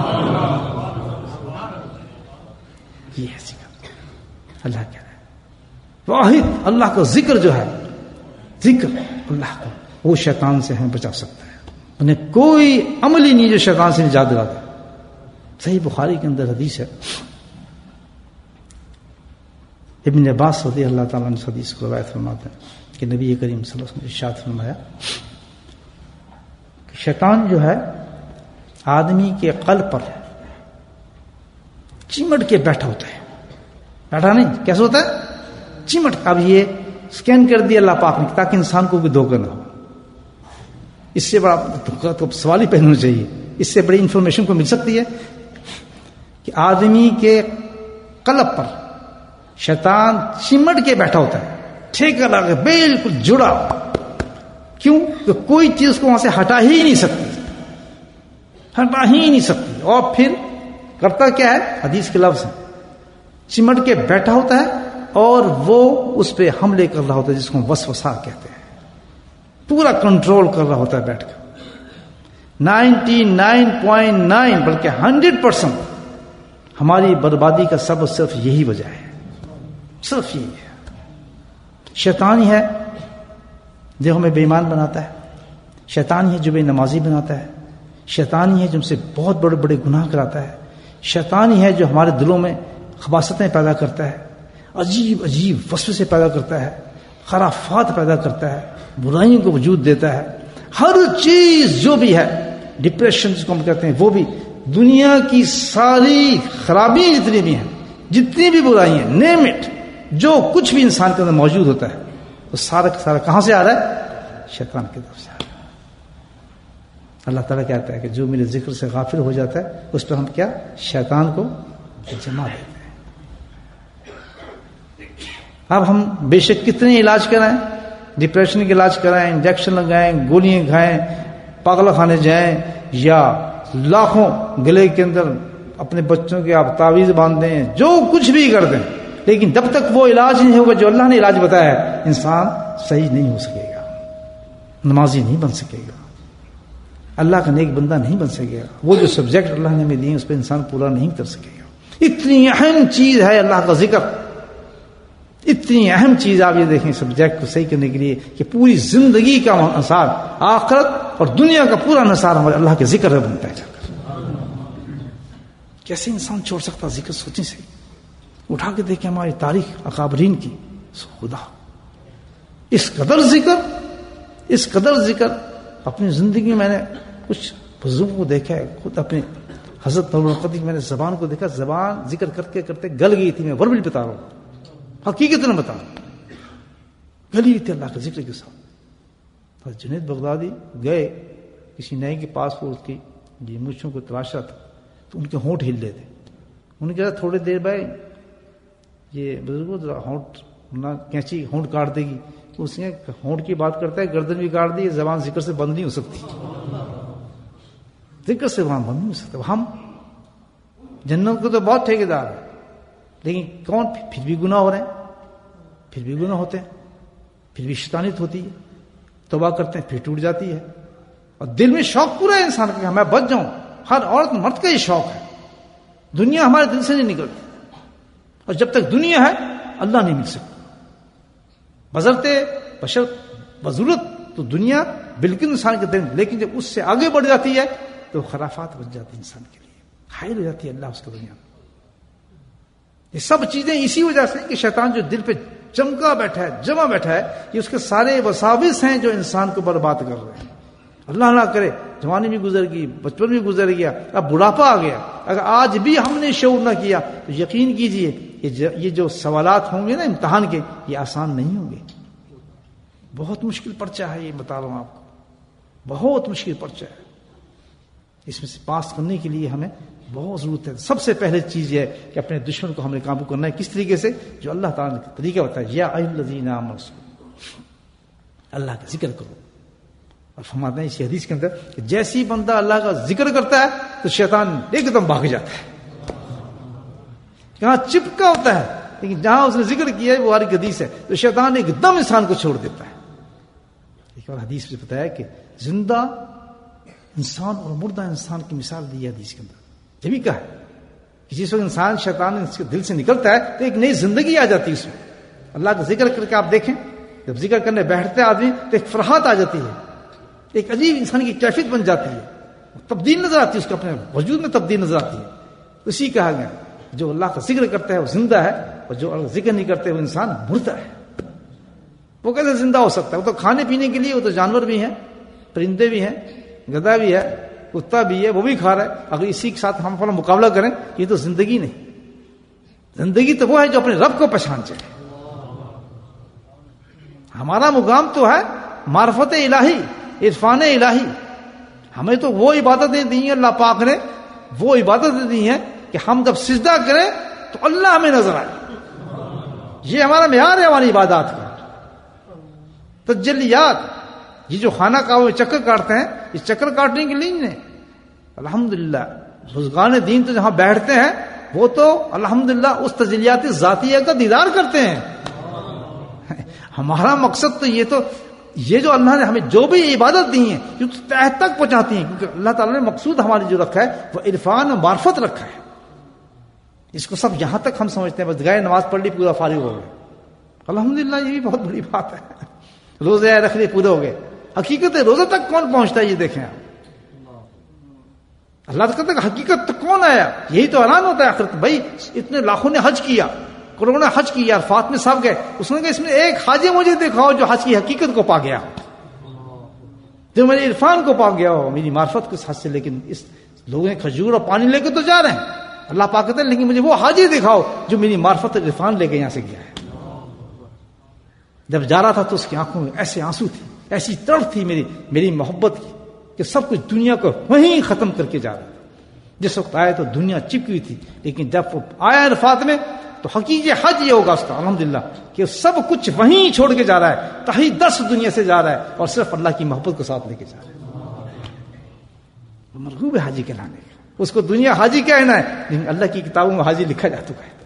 یہ ہے ذکر. اللہ کہہ رہا ہے واحد اللہ کا ذکر جو ہے، ذکر اللہ کا، وہ شیطان سے ہمیں بچا سکتا ہے. انہیں کوئی عمل ہی نہیں جو شیطان سے نجات دلاتا. صحیح بخاری کے اندر حدیث ہے، ابن عباس رضی اللہ تعالیٰ عنہ حدیث کو روایت فرماتے ہیں کہ نبی کریم صلی اللہ علیہ وسلم نے ارشاد فرمایا کہ شیطان جو ہے آدمی کے قلب پر چمٹ کے بیٹھا ہوتا ہے. بیٹھا نہیں، کیسے ہوتا ہے؟ چمٹ. اب یہ اسکین کر دیا اللہ پاک نے تاکہ انسان کو کوئی دھوکہ نہ ہو. اس سے بڑا دھوکہ تو سوال ہی پہننا چاہیے. اس سے بڑی انفارمیشن کو مل سکتی ہے کہ آدمی کے قلب پر شیطان چمٹ کے بیٹھا ہوتا ہے، ٹھیکہ لگا کے بالکل جڑا. کیوں؟ کہ کوئی چیز کو وہاں سے ہٹا ہی نہیں سکتی، ہٹا ہی نہیں سکتی. اور پھر کرتا کیا ہے؟ حدیث کے لفظ ہیں چمٹ کے بیٹھا ہوتا ہے اور وہ اس پہ حملے کر رہا ہوتا ہے، جس کو وسوسہ کہتے ہیں. پورا کنٹرول کر رہا ہوتا ہے بیٹھ کر. نائنٹی نائن پوائنٹ نائن بلکہ ہنڈریڈ پرسینٹ ہماری بربادی کا سبب صرف یہی وجہ ہے، صرف یہی ہے. شیطان ہی ہے جو ہمیں بے ایمان بناتا ہے، شیطان ہی ہے جو بے نمازی بناتا ہے، شیطان ہی ہے جو ہم سے بہت بڑے بڑے گناہ کراتا ہے، شیطان ہی ہے جو ہمارے دلوں میں خباثتیں پیدا کرتا ہے، عجیب عجیب وسوسے پیدا کرتا ہے، خرافات پیدا کرتا ہے، برائیوں کو وجود دیتا ہے. ہر چیز جو بھی ہے، ڈپریشن جس کو ہم کہتے ہیں، وہ بھی دنیا کی ساری خرابیاں جتنی بھی ہیں، جتنی بھی برائی ہیں، نیم اٹ، جو کچھ بھی انسان کے اندر موجود ہوتا ہے وہ سارا کا سارا کہاں سے آ رہا ہے؟ شیطان کی طرف سے آ رہا ہے. اللہ تعالیٰ کہتا ہے کہ جو میرے ذکر سے غافل ہو جاتا ہے اس پہ ہم کیا؟ شیطان کو جما دیتے ہیں. اب ہم بے شک کتنے علاج کرائیں، ڈپریشن کے علاج کرائیں، انجیکشن لگائیں، گولیاں کھائیں، پاگل خانے جائیں، یا لاکھوں گلے کے اندر اپنے بچوں کے آپ تعویذ باندھ دیں، جو کچھ بھی کر دیں، لیکن جب تک وہ علاج نہیں ہوگا جو اللہ نے علاج بتایا ہے، انسان صحیح نہیں ہو سکے گا، نمازی نہیں بن سکے گا، اللہ کا نیک بندہ نہیں بن سکے گا. وہ جو سبجیکٹ اللہ نے ہمیں دیے اس پہ انسان پورا نہیں کر سکے گا. اتنی اہم چیز ہے اللہ کا ذکر، اتنی اہم چیز. آپ یہ دیکھیں سبجیکٹ کو صحیح کرنے کے لیے کہ پوری زندگی کا انحصار، آخرت اور دنیا کا پورا انحصار ہمارے اللہ کے ذکر میں بنتا ہے. جا کر کیسے انسان چھوڑ سکتا ذکر؟ سوچیں سے اٹھا کے دیکھیں ہماری تاریخ اکابرین کی. خدا اس قدر ذکر، اس قدر ذکر اپنی زندگی میں نے کچھ بزرگوں کو دیکھا ہے، خود اپنے حضرت نورالقدر میں نے زبان کو دیکھا، زبان ذکر کرتے کرتے گل گئی تھی. میں وربل بتا رہا ہوں، حقیقت نہ بتا رہا ہوں، گلی تھی اللہ کے ذکر کے ساتھ. جنید بغدادی گئے کسی نئے کے پاس، وہ اس کی جی مچھوں کو تراشا تھا تو ان کے ہونٹ ہل رہے تھے. انہوں نے کہا تھوڑی دیر بعد یہ بزرگوں ذرا ہونٹ نہ کینچی ہونٹ کاٹ دے گی. اس نے ہونٹ کی بات کرتا ہے, گردن بھی کاٹ دی, زبان ذکر سے بند نہیں ہو سکتی, ذکر سے زبان بند نہیں ہو سکتا. ہم جنت کو تو بہت ٹھیکیدار ہے, لیکن کون پھر بھی گناہ ہو رہے ہیں, پھر بھی گناہ ہوتے ہیں, پھر بھی شیطانیت ہوتی ہے, توبہ کرتے ہیں پھر ٹوٹ جاتی ہے. اور دل میں شوق پورا ہے انسان کا, میں بچ جاؤں. ہر عورت مرد کا یہ شوق ہے. دنیا ہمارے دل سے نہیں نکلتی, اور جب تک دنیا ہے اللہ نہیں مل سکتا. بذرتے بشر بضرورت تو دنیا بالکل انسان کے دل میں, لیکن جب اس سے آگے بڑھ جاتی ہے تو خرافات بن جاتی ہے انسان کے لیے, حائل ہو جاتی ہے اللہ اس کی دنیا میں. یہ سب چیزیں اسی وجہ سے کہ شیطان جو دل پہ چمکا بیٹھا ہے, جمع بیٹھا ہے, یہ اس کے سارے وساوس ہیں جو انسان کو برباد کر رہے ہیں. اللہ نہ کرے جوانی بھی گزر گئی, بچپن بھی گزر گیا, اب بڑھاپا آ گیا. اگر آج بھی ہم نے شعور نہ کیا تو یقین کیجئے یہ جو سوالات ہوں گے نا امتحان کے, یہ آسان نہیں ہوں گے. بہت مشکل پرچہ ہے یہ, بتا رہا ہوں آپ کو, بہت مشکل پرچہ ہے. اس میں سے پاس کرنے کے لیے ہمیں بہت ضرورت ہے. سب سے پہلے چیز یہ ہے کہ اپنے دشمن کو ہم نے قابو کرنا ہے. کس طریقے سے؟ جو اللہ تعالیٰ نے طریقہ بتایا, یا ایھا الذین آمنوا, اللہ کا ذکر کرو. اور فرماتے ہیں اسی حدیث کے اندر کہ جیسی بندہ اللہ کا ذکر کرتا ہے تو شیطان ایک دم بھاگ جاتا ہے. یہاں چپکا ہوتا ہے, لیکن جہاں اس نے ذکر کیا ہے وہ ہر حدیث ہے, تو شیطان ایک دم انسان کو چھوڑ دیتا ہے. ایک اور حدیث میں بتایا کہ زندہ انسان اور مردہ انسان کی مثال دی ہے حدیث کے اندر. یہ بھی کہا ہے کہ جس وقت انسان شیطان اس کے دل سے نکلتا ہے تو ایک نئی زندگی آ جاتی ہے اس میں. اللہ کا ذکر کر کے آپ دیکھیں, جب ذکر کرنے بیٹھتے آدمی تو ایک فرحت آ جاتی ہے, ایک عجیب انسان کی کیفیت بن جاتی ہے, تبدیل نظر آتی ہے, اس کے اپنے وجود میں تبدیل نظر آتی ہے. اسی کہا گیا جو اللہ کا ذکر کرتا ہے وہ زندہ ہے, اور جو اللہ کا ذکر نہیں کرتے وہ انسان مردہ ہے. وہ کیسے زندہ ہو سکتا ہے؟ وہ تو کھانے پینے کے لیے, وہ تو جانور بھی ہیں, پرندے بھی ہیں, گدھا بھی ہے, کتا بھی ہے, وہ بھی کھا رہا ہے. اگر اسی کے ساتھ ہم اپنا مقابلہ کریں, یہ تو زندگی نہیں. زندگی تو وہ ہے جو اپنے رب کو پہچان جائے. ہمارا مقام تو ہے معرفت الہی, عرفان الہی. ہمیں تو وہ عبادتیں دی ہیں اللہ پاک نے, وہ عبادتیں دی ہیں کہ ہم جب سجدہ کریں تو اللہ ہمیں نظر آئے. یہ ہمارا معیار ہے ہماری عبادات کا. تجلیات, یہ جو خانہ کعبہ میں چکر کاٹتے ہیں, یہ چکر کاٹنے کے لیے نہیں. الحمدللہ بزرگان دین تو جہاں بیٹھتے ہیں وہ تو الحمدللہ اس تجلیات ذاتیہ کا دیدار کرتے ہیں. ہمارا مقصد تو یہ تو یہ جو اللہ نے ہمیں جو بھی عبادت دی ہیں جو تہ تک پہنچاتی ہیں, کیونکہ اللہ تعالیٰ نے مقصود ہماری جو رکھا ہے وہ عرفان و معرفت رکھا ہے. اس کو سب یہاں تک ہم سمجھتے ہیں, بس گئے نماز پڑھ لی پورا فارغ ہو گئے. الحمدللہ یہ بھی بہت بڑی بات ہے. روزے رکھ لیے پورے ہو گئے. حقیقت روزے تک کون پہنچتا ہے یہ دیکھیں آپ. اللہ کہتا ہے کہ حقیقت تک کون آیا, یہی تو اعلان ہوتا ہے آخرت. بھائی اتنے لاکھوں نے حج کیا, کروڑوں نے حج کیا, عرفات میں سب گئے. اس نے کہا اس میں ایک حاجی مجھے دکھاؤ جو حج کی حقیقت کو پا گیا, جو میرے عرفان کو پا گیا ہو, میری معرفت کو حج سے. لیکن اس لوگوں نے کھجور اور پانی لے کے تو جا رہے ہیں, اللہ پاک کہتے ہیں لیکن مجھے وہ حاجی دکھاؤ جو میری معرفت اور عرفان لے کے یہاں سے گیا ہے. جب جا رہا تھا تو اس کی آنکھوں میں ایسے آنسو تھی, ایسی تڑپ تھی میری میری محبت کی کہ سب کچھ دنیا کو وہیں ختم کر کے جا رہا تھا. جس وقت آیا تو دنیا چپکی ہوئی تھی, لیکن جب وہ آیا عرفات میں تو حقیقی حج یہ ہوگا اس کا الحمدللہ کہ سب کچھ وہیں چھوڑ کے جا رہا ہے, تہی دس دنیا سے جا رہا ہے اور صرف اللہ کی محبت کو ساتھ لے کے جا رہا ہے. مرغوب ہے حاجی کہلانے کا. اس کو دنیا حاجی کہنا ہے, لیکن اللہ کی کتابوں میں حاجی لکھا جا چکا ہے.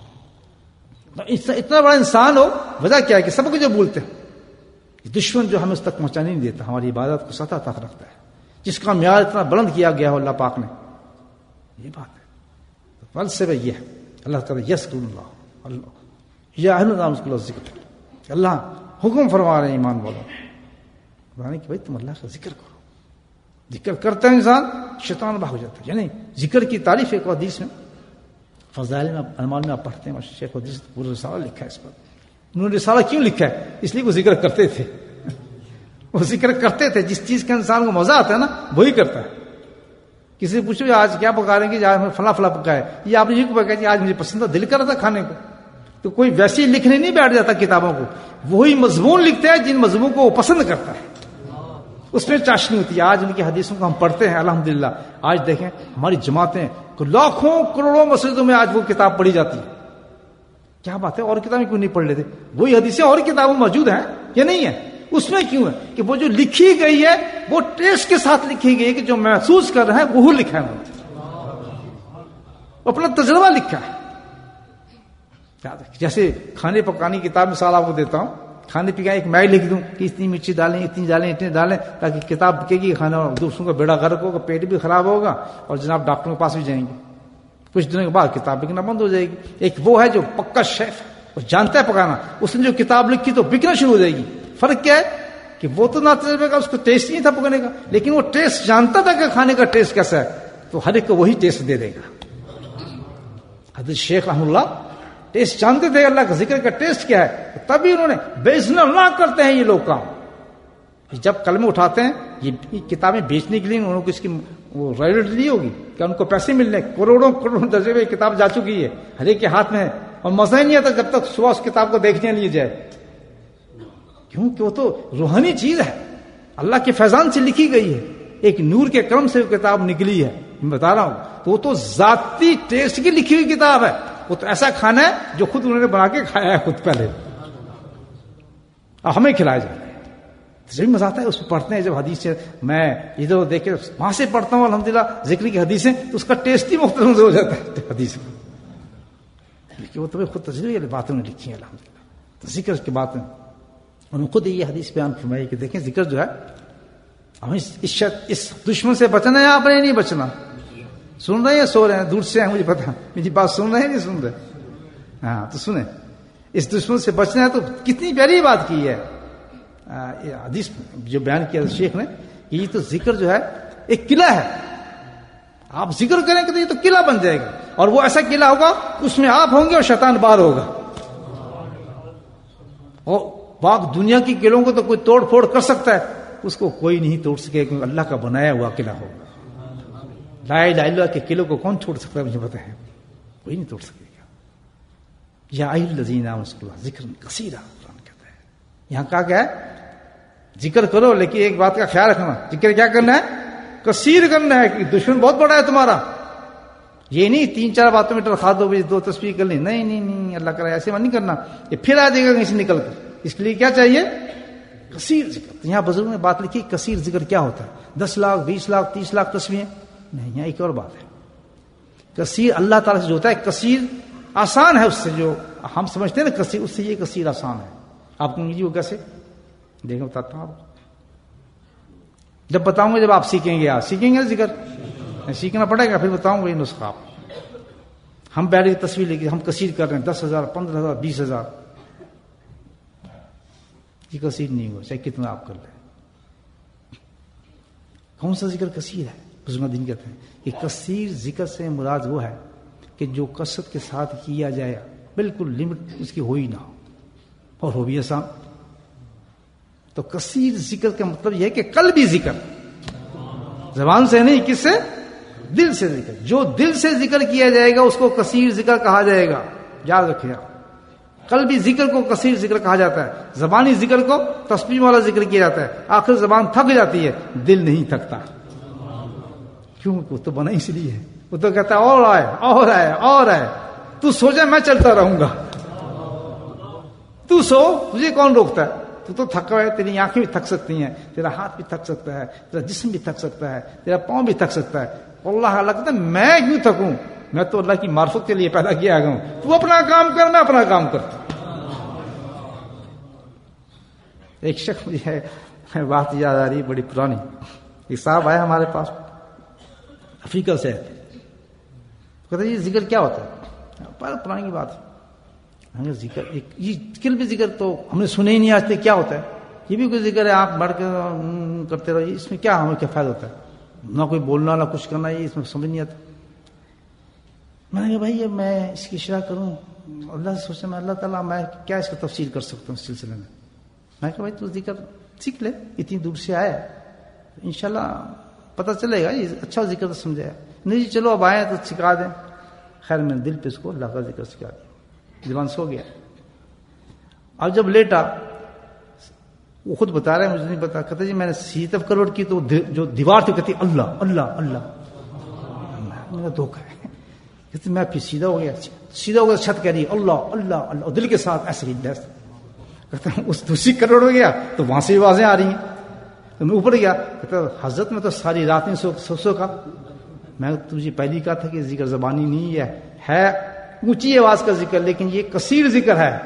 اتنا بڑا انسان ہو, وجہ کیا ہے کہ سب کو جو بولتے ہیں دشمن جو ہمیں اس تک پہنچانے نہیں دیتا, ہماری عبادت کو سطح تک رکھتا ہے, جس کا معیار اتنا بلند کیا گیا ہو اللہ پاک نے. یہ بات ہے فل سے یہ ہے اللہ تعالیٰ یذکر اللہ اللہ یا اہل الذکر ذکر. اللہ حکم فرما رہے ہیں ایمان والوں کہ بھائی تم اللہ کا ذکر کرو. ذکر کرتا ہے انسان, شیطان بھاگ جاتا ہے. یعنی ذکر کی تعریف ایک حدیث میں فضائل میں انمال میں آپ پڑھتے ہیں, شیخ حدیث پورا رسالہ لکھا ہے اس پر. انہوں نے رسالہ کیوں لکھا ہے؟ اس لیے وہ ذکر کرتے تھے. وہ ذکر کرتے تھے, جس چیز کا انسان کو مزہ آتا ہے نا وہی کرتا ہے. کسی سے پوچھو آج کیا پکا رہے ہیں کہ آج ہمیں فلاں فلاں پکا ہے, یہ آپ نے یہ پکایا کہ آج مجھے پسند تھا, دل کر رہا تھا کھانے کو. تو کوئی ویسے ہی لکھنے نہیں بیٹھ جاتا کتابوں کو, وہی مضمون لکھتا ہے جن مضمون کو وہ پسند کرتا ہے, اس میں چاشنی ہوتی ہے. آج ان کی حدیثوں کو ہم پڑھتے ہیں الحمدللہ. آج دیکھیں ہماری جماعتیں لاکھوں کروڑوں مسجدوں میں آج وہ کتاب پڑھی جاتی ہے. کیا بات ہے, اور کتابیں کیوں نہیں پڑھ لیتے؟ وہی حدیثیں اور کتابوں موجود ہیں یا نہیں ہے؟ اس میں کیوں ہے کہ وہ جو لکھی گئی ہے وہ ٹیسٹ کے ساتھ لکھی گئی ہے, کہ جو محسوس کر رہے ہیں وہ لکھا ہے, اپنا تجربہ لکھا ہے. جیسے کھانے پکانے کی کتاب مثال آپ کو دیتا ہوں, کھانے پکانے ایک میں لکھ دوں کہ اتنی مرچی ڈالیں, اتنی ڈالیں, اتنی ڈالیں, تاکہ کتاب بکے گی, کھانا دوسروں کا بیڑا غرق ہوگا, پیٹ بھی خراب ہوگا, اور جناب ڈاکٹروں کے پاس بھی جائیں گے. کچھ دنوں کے بعد کتاب بکنا بند ہو جائے گی. ایک وہ ہے جو پکا شیف, وہ جانتا ہے پکانا, اس نے جو کتاب لکھی تو بکنا شروع ہو جائے گی. فرق کیا ہے کہ وہ تو نہ تجربے کا, اس کو ٹیسٹ نہیں تھا پکانے کا, لیکن وہ ٹیسٹ جانتا تھا کہ کھانے کا ٹیسٹ کیسا ہے, تو ہر ایک کو وہی ٹیسٹ دے دے گا. حضرت شیخ رحمہ اللہ ٹیسٹ جانتے تھے اللہ کا ذکر کا ٹیسٹ کیا ہے, تبھی انہوں نے بیچنا نہ کرتے ہیں یہ لوگ کام. جب کلمے اٹھاتے ہیں یہ کتابیں بیچنے کے لیے انہوں کو اس کی وہ رائلٹی لی ہوگی, کیا ان کو پیسے ملنے, کروڑوں کروڑوں درجے میں کتاب جا چکی ہے, ہر ایک کے ہاتھ میں ہے, اور مزہ ہی نہیں آتا جب تک صبح اس کتاب کو دیکھنے لیے جائے. کیوں کہ وہ تو روحانی چیز ہے, اللہ کے فیضان سے لکھی گئی ہے, ایک نور کے کرم سے وہ کتاب نکلی ہے. میں بتا رہا ہوں تو وہ تو ذاتی ٹیسٹ کی لکھی ہوئی کتاب ہے. وہ تو ایسا کھانا ہے جو خود انہوں نے بنا کے کھایا ہے خود پہلے, اور ہمیں کھلایا جائے. جب مزہ آتا ہے اس کو پڑھتے ہیں, جب حدیث سے میں ادھر دیکھ کے وہاں سے پڑھتا ہوں الحمدللہ ذکر کی حدیثیں, تو اس کا ٹیسٹ ہی مختلف ہو جاتا ہے حدیث میں, لیکن وہ تو خود تجربے والی باتیں لکھی ہیں الحمدللہ. تو ذکر کی باتیں انہوں نے خود یہ حدیث بیان فرمائی کہ دیکھیں ذکر جو ہے ہمیں اس اس دشمن سے بچنا ہے, آپ نے نہیں بچنا. سن رہے ہیں یا سو رہے ہیں؟ دور سے ہیں مجھے پتا, میری بات سن رہے ہیں نہیں سن رہے؟ ہاں تو سنیں, اس دشمن سے بچنا ہے تو کتنی پیاری بات کی ہے حدیث جو بیان کیا شیخ نے, کہ یہ تو ذکر جو ہے ایک قلعہ ہے. آپ ذکر کریں کہ تو یہ تو قلعہ بن جائے گا, اور وہ ایسا قلعہ ہوگا اس میں آپ ہوں گے اور شیطان باہر ہوگا. اور باق دنیا کی قلعوں کو تو کوئی توڑ پھوڑ کر سکتا ہے, اس کو کوئی نہیں توڑ سکے, کیونکہ اللہ کا بنایا ہوا قلعہ ہوگا. لا الہ الا اللہ کے قلعوں کو کون چھوڑ سکتا ہے؟ مجھے پتا ہے کوئی نہیں توڑ سکے گا. یا ایھا الذین آمنوا ذکر کثیرا, قرآن کہتا ہے. یہاں کہا گیا ہے ذکر کرو, لیکن ایک بات کا خیال رکھنا, ذکر کیا کرنا ہے؟ کثیر کرنا ہے, کہ دشمن بہت بڑا ہے تمہارا. یہ نہیں تین چار باتوں میں ٹرخا دو, دو تسبیح کر لی, نہیں نہیں نہیں, اللہ کرے ایسے نہیں کرنا, یہ پھر آ جائے گا کہیں سے نکل کر. اس لیے کیا چاہیے؟ کثیر ذکر. یہاں بزرگوں نے بات لکھی کثیر ذکر کیا ہوتا ہے؟ دس لاکھ بیس لاکھ تیس لاکھ تسبیحیں نہیں. یہاں ایک اور بات ہے, کثیر اللہ تعالیٰ سے جو ہوتا ہے, کثیر آسان ہے اس سے, جو ہم سمجھتے ہیں نا کثیر, اس سے یہ کثیر آسان ہے. آپ کو جی وہ کیسے دیکھیں بتاتا ہوں آپ کو, جب بتاؤں گا جب آپ سیکھیں گے. آپ سیکھیں گے ذکر, سیکھنا پڑے گا, پھر بتاؤں گا یہ نسخہ. آپ ہم بیٹھ کے تصویر لے کے ہم کثیر کر رہے ہیں, دس ہزار پندرہ ہزار بیس ہزار, یہ کثیر نہیں ہوا چاہے کتنا آپ کر لیں. کون سا ذکر کثیر ہے؟ بزرگ دین کہتے ہیں کہ کثیر ذکر سے مراد وہ ہے کہ جو کثرت کے ساتھ کیا جائے, بالکل لمٹ اس کی ہو ہی نہ ہو, اور ہو بھی آسان. تو کثیر ذکر کا مطلب یہ ہے کہ قلبی ذکر, زبان سے نہیں, کس سے؟ دل سے ذکر. جو دل سے ذکر کیا جائے گا اس کو کثیر ذکر کہا جائے گا. یاد رکھیے, قلبی ذکر کو کثیر ذکر کہا جاتا ہے, زبانی ذکر کو تسبیح والا ذکر کیا جاتا ہے. آخر زبان تھک جاتی ہے, دل نہیں تھکتا. کیوں؟ وہ تو بنا اس لیے ہے, وہ تو کہتا ہے اور آئے اور آئے اور آئے, تو سو جائے میں چلتا رہوں گا, تو سو, تجھے کون روکتا ہے؟ تو تو تھکا ہے, تیری آنکھیں بھی تھک سکتی ہیں, تیرا ہاتھ بھی تھک سکتا ہے, تیرا جسم بھی تھک سکتا ہے, تیرا پاؤں بھی تھک سکتا ہے. اللہ اللہ کہتا ہے میں کیوں تھکوں, میں تو اللہ کی معرفت کے لیے پیدا کیا گیا ہوں. تو اپنا کام کر, میں اپنا کام کرتا. ایک شخص مجھے ہے بات یاد آ رہی بڑی پرانی. ایک صاحب آیا ہمارے پاس, افریقہ سے, کہتے یہ ذکر کیا ہوتا ہے؟ بڑا پرانی کی بات ہے. ذکر ایک یہ ذکر بھی ذکر تو ہم نے سنے ہی نہیں آج تک, کیا ہوتا ہے یہ بھی کوئی ذکر ہے, آپ بڑھ کے کرتے رہو, اس میں کیا ہمیں کیا فائدہ ہوتا ہے؟ نہ کوئی بولنا نہ کچھ کرنا, یہ اس میں سمجھ نہیں آتا. میں نے کہا بھائی میں اس کی شرح کروں, اللہ سے سوچا میں اللہ تعالیٰ میں کیا اس کا تفسیر کر سکتا ہوں اس سلسلے میں. میں کہا بھائی تو ذکر سیکھ لے, اتنی دور سے آیا, انشاءاللہ پتہ چلے گا, یہ اچھا ذکر تو سمجھایا. نہیں جی چلو اب آئے تو سکھا دیں. خیر میں دل پہ اس کو اللہ کا ذکر سکھا دیا, زبان سو گیا. اب جب لیٹا, وہ خود بتا رہے ہیں, مجھے نہیں پتا, کہتے جی میں نے سیدھی طرف کروٹ کی تو جو دیوار تھی کہتی اللہ اللہ اللہ, میرا دھوکہ ہے. کہتے میں پھر سیدھا ہو گیا, سیدھا ہو گیا چھت کہہ رہی ہے اللہ اللہ اللہ، دل کے ساتھ ایسے ہی بحث کہتا ہوں اس دوسری کروڑ ہو گیا تو وہاں سے بھی آوازیں آ رہی ہیں. تو میں اوپر گیا کہتا حضرت میں تو ساری رات میں سو سو کا. میں تجھے پہلی کہا تھا کہ ذکر زبانی نہیں ہے، ہے اونچی آواز کا ذکر، لیکن یہ کثیر ذکر ہے،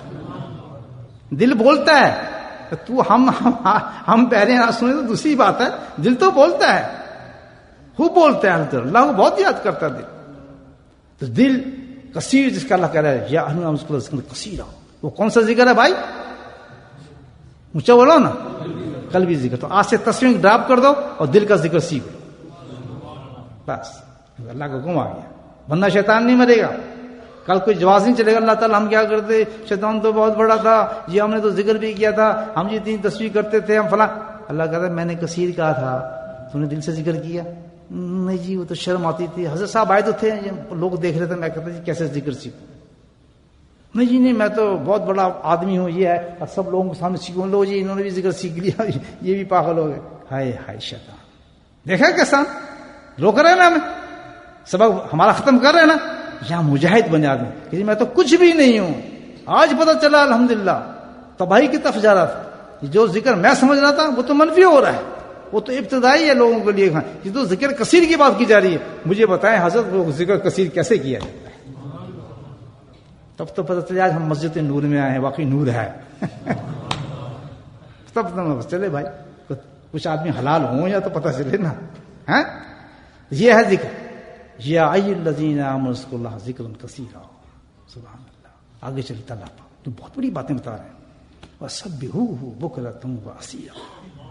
دل بولتا ہے. تو ہم ہم پہلے نہ سنے تو دوسری بات ہے، دل تو بولتا ہے، خوب بولتا ہے، اللہ کو بہت یاد کرتا ہے دل. تو دل کثیر جس کا اللہ کہہ رہا ہے یا کثیر، وہ کون سا ذکر ہے بھائی؟ اونچا بولو نا، قلبی ذکر. تو آج سے تصویر ڈراپ کر دو اور دل کا ذکر سیکھ لو، بس اللہ کا حکم آ گیا. ورنہ شیطان نہیں مرے گا، کل کوئی جواز نہیں چلے گا اللہ تعالیٰ ہم کیا کرتے، شیطان تو بہت بڑا تھا جی، ہم نے تو ذکر بھی کیا تھا، ہم جی تین تصویر کرتے تھے، ہم فلاں. اللہ کہتا ہے میں نے کثیر کہا تھا، تو نے دل سے ذکر کیا؟ نہیں جی وہ تو شرم آتی تھی. حضرت صاحب آئے تو تھے، لوگ دیکھ رہے تھے، میں کہتا جی کیسے ذکر سیکھوں؟ نہیں جی نہیں، میں تو بہت بڑا آدمی ہوں، یہ ہے، اور سب لوگوں کے سامنے سیکھوں. لو جی انہوں نے بھی ذکر سیکھ لیا، یہ بھی پاگل ہو گئے. ہائے ہائے شیطان، دیکھا کیسا روک رہے نا ہمیں، سبق ہمارا ختم کر رہے نا. یہاں مجاہد بن آدمی کہ میں تو کچھ بھی نہیں ہوں، آج پتہ چلا الحمدللہ تباہی کی طرف جا رہا تھا. جو ذکر میں سمجھ رہا تھا وہ تو منفی ہو رہا ہے، وہ تو ابتدائی ہے لوگوں کے لیے. یہ تو ذکر کثیر کی بات کی جا رہی ہے. مجھے بتائیں حضرت وہ ذکر کثیر کیسے کیا جاتا ہے؟ تب تو پتہ چلے آج ہم مسجد نور میں آئے ہیں، واقعی نور ہے. تب تو چلے بھائی کچھ آدمی حلال ہوں یا تو پتہ چلے نا. ہاں یہ ہے ذکر، یا ای الذین آمنوا اذکروا اللہ ذکرا کثیرا. سبحان اللہ. آگے چلتا اللہ پاک تو بہت بڑی باتیں بتا رہے ہیں. وسبحوہ بکرۃ واصیلا.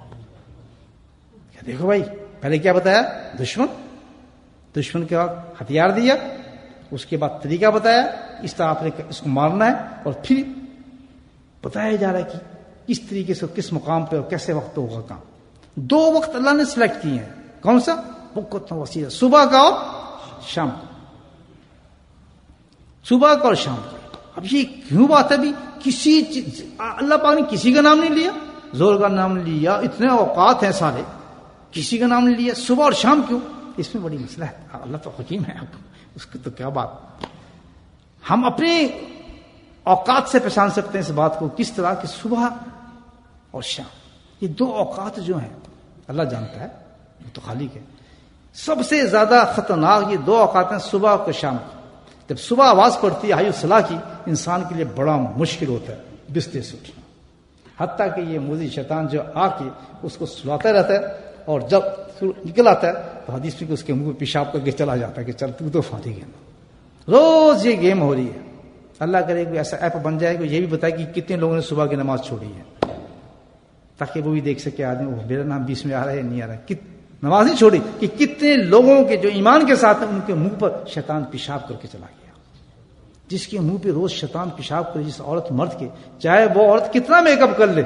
دیکھو بھائی پہلے کیا بتایا؟ دشمن، دشمن کے بعد ہتھیار دیا، اس کے بعد طریقہ بتایا، اس طرح آپ نے اس کو مارنا ہے، اور پھر بتایا جا رہا ہے کہ کس طریقے سے کس مقام پہ اور کیسے وقت ہوگا کام. دو وقت اللہ نے سلیکٹ کیے ہیں. کون سا؟ بکرۃ واصیلا، صبح کا اور شام کو. صبح کا اور شام کو. اب یہ کیوں بات ہے بھی؟ کسی چیز اللہ پاک نے کسی کا نام نہیں لیا، زور کا نام لیا، اتنے اوقات ہیں سارے، کسی کا نام نہیں لیا. صبح اور شام کیوں؟ اس میں بڑی مسئلہ ہے. اللہ تو حکیم ہے، اس کی تو کیا بات. ہم اپنے اوقات سے پہچان سکتے ہیں اس بات کو. کس طرح کہ صبح اور شام یہ دو اوقات جو ہیں اللہ جانتا ہے، وہ تو خالق ہے. سب سے زیادہ خطرناک یہ دو اوقات ہیں، صبح اور شام. جب صبح آواز پڑتی ہے حی الصلاح کی، انسان کے لیے بڑا مشکل ہوتا ہے بستر سے اٹھنا، حتیٰ کہ یہ موذی شیطان جو آ کے اس کو سلاتا رہتا ہے، اور جب نکل آتا ہے تو حدیث میں اس کے منہ پہ پیشاب کر کے چلا جاتا ہے کہ چل تو تو فارغ ہے. روز یہ گیم ہو رہی ہے. اللہ کرے کوئی ایسا ایپ بن جائے کہ یہ بھی بتائے کہ کتنے لوگوں نے صبح کی نماز چھوڑی ہے، تاکہ وہ بھی دیکھ سکے آدمی وہ میرا نام بیس میں آ رہا ہے نہیں آ رہا ہے. نماز نہیں چھوڑی کہ کتنے لوگوں کے جو ایمان کے ساتھ ہیں ان کے منہ پر شیطان پیشاب کر کے چلا گیا. جس کے منہ پہ روز شیطان پیشاب کرے، جس عورت مرد کے، چاہے وہ عورت کتنا میک اپ کر لے،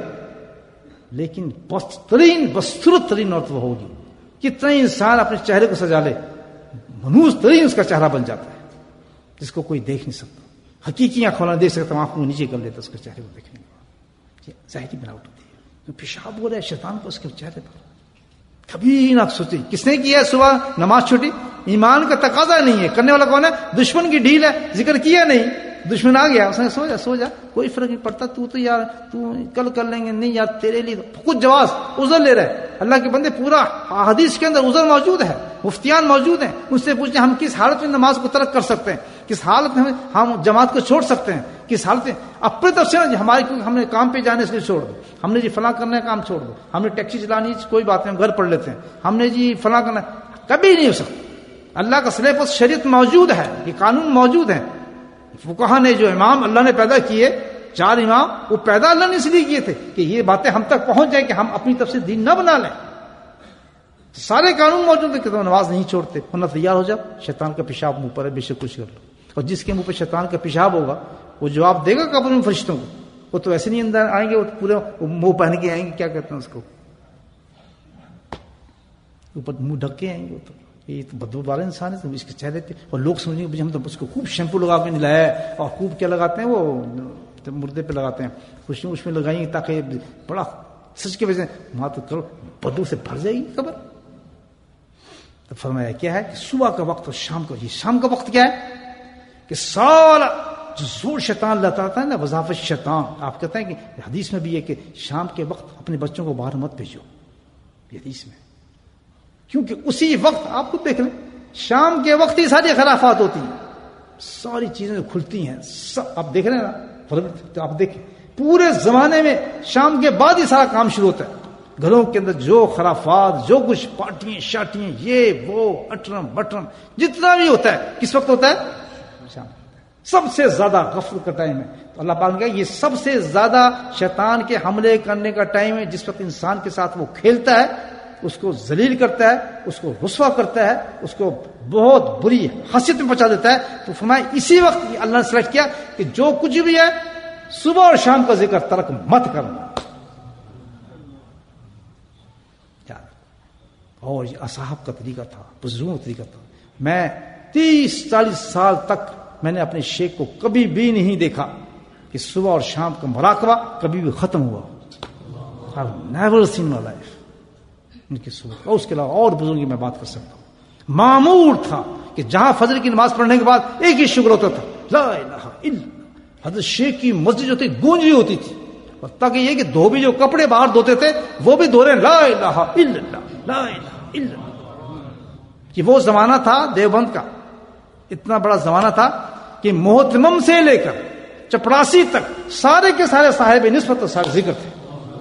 لیکن بسترین بسترت ترین عورت وہ ہوگی. کتنا انسان اپنے چہرے کو سجا لے، منوس ترین اس کا چہرہ بن جاتا ہے جس کو کوئی دیکھ نہیں سکتا. حقیقی آنکھوں نہ دیکھ سکتا، آنکھوں کو نیچے کر لیتا اس کے چہرے کو دیکھنے کے. ظاہری بناوٹ ہوتی ہے. پیشاب ہو رہا ہے شیطان کو اس کے چہرے پر. کبھی نہ سوچے کس نے کیا صبح نماز چھوٹی؟ ایمان کا تقاضا نہیں ہے. کرنے والا کون ہے؟ دشمن کی ڈھیل ہے. ذکر کیا نہیں، دشمن آ گیا، اس نے سو جا سو جا کوئی فرق نہیں پڑتا، تو تو یار تو کل کر لیں گے، نہیں یار تیرے لیے کچھ جواز عذر لے رہے. اللہ کے بندے پورا حدیث کے اندر عذر موجود ہے، مفتیان موجود ہیں. ان سے پوچھیں ہم کس حالت میں نماز کو ترک کر سکتے ہیں، کس حالت میں ہم جماعت کو چھوڑ سکتے ہیں، کس حالت میں. اپنے طرف سے نا ہمارے کیونکہ ہم نے کام پہ جانے سے چھوڑ دو، ہم نے جی فلاں کرنا ہے کام چھوڑ دو، ہم نے ٹیکسی چلانی کوئی بات نہیں گھر پڑھ لیتے ہیں، ہم نے جی فلاں کرنا ہے. کبھی نہیں ہو سکتا. اللہ کا سلیبس شریعت موجود ہے، یہ قانون موجود ہے. فقہا نے جو امام اللہ نے پیدا کیے، چار امام، وہ پیدا اللہ نے اس لیے کیے تھے کہ یہ باتیں ہم تک پہنچ جائیں کہ ہم اپنی طرف سے دین نہ بنا لیں. سارے قانون موجود ہے کہ تم نماز نہیں چھوڑتے، ورنہ تیار ہو جاؤ، شیطان کا پیشاب منہ پر ہے، بے شک کچھ کر لو. اور جس کے منہ پہ شیطان کا پیشاب ہوگا وہ جواب دے گا قبر میں فرشتوں کو. وہ تو ایسے نہیں اندر آئیں گے، وہ پورے منہ پہن کے آئیں گے، کیا کہتے ہیں اس کو، اوپر منہ ڈھک کے آئیں گے. وہ تو یہ تو بدبو والا انسان ہے، تو اس کے چہرے پہ. اور لوگ سمجھیں گے ہم تو اس کو خوب شیمپو لگا کے نلایا ہے، اور خوب کیا لگاتے ہیں وہ مردے پہ لگاتے ہیں، خوشیوں اس میں لگائیں گے تاکہ بڑا سچ کے وجہ وہاں تو کرو بدبو سے بھر جائے گی قبر. تو فرمایا کیا ہے کہ صبح کا وقت اور شام کا. یہ شام کا وقت کیا ہے کہ کہ سارا جو زور شیطان لتاتا ہے نا، وظافت شیطان، آپ کہتے ہیں کہ حدیث میں بھی ہے کہ شام کے وقت اپنے بچوں کو باہر مت بھیجو، یہ حدیث میں، کیونکہ اسی وقت آپ کو دیکھ لیں شام کے وقت ہی ساری خرافات ہوتی ہیں، ساری چیزیں کھلتی ہیں، سب آپ دیکھ رہے ہیں نا، آپ دیکھیں پورے زمانے میں شام کے بعد ہی سارا کام شروع ہوتا ہے، گھروں کے اندر جو خرافات، جو کچھ پارٹیاں شارٹیاں، یہ وہ اٹرم بٹرم جتنا بھی ہوتا ہے کس وقت ہوتا ہے؟ شام، سب سے زیادہ غفلت کا ٹائم ہے۔ تو اللہ پاک نے کہا یہ سب سے زیادہ شیطان کے حملے کرنے کا ٹائم ہے، جس وقت انسان کے ساتھ وہ کھیلتا ہے، اس کو ذلیل کرتا ہے، اس کو رسوا کرتا ہے، اس کو بہت بری حسیت میں پہنچا دیتا ہے۔ تو فرمایا اسی وقت اللہ نے سلیکٹ کیا کہ جو کچھ بھی ہے صبح اور شام کا ذکر ترک مت کرنا۔ اور یہ اصحاب کا طریقہ تھا، بزرگوں کا طریقہ تھا۔ میں تیس چالیس سال تک میں نے اپنے شیخ کو کبھی بھی نہیں دیکھا کہ صبح اور شام کا مراقبہ کبھی بھی ختم ہوا۔ I've never seen my life ان کی صورت، اور اس کے علاوہ اور بزرگوں کی میں بات کر سکتا ہوں۔ معمور تھا کہ جہاں فجر کی نماز پڑھنے کے بعد ایک ہی شکر ہوتا تھا، لا الہ الا، حضرت شیخ کی مسجد جو تھی گونج رہی ہوتی تھی، اور تاکہ یہ کہ دھوبی جو کپڑے باہر دھوتے تھے وہ بھی دھو رہے لا الہ الا اللہ، لا الہ الا اللہ۔ کہ وہ زمانہ تھا دیوبند کا، اتنا بڑا زمانہ تھا کہ محتمم سے لے کر چپراسی تک سارے کے سارے صاحب نسبت سارے ذکر تھے۔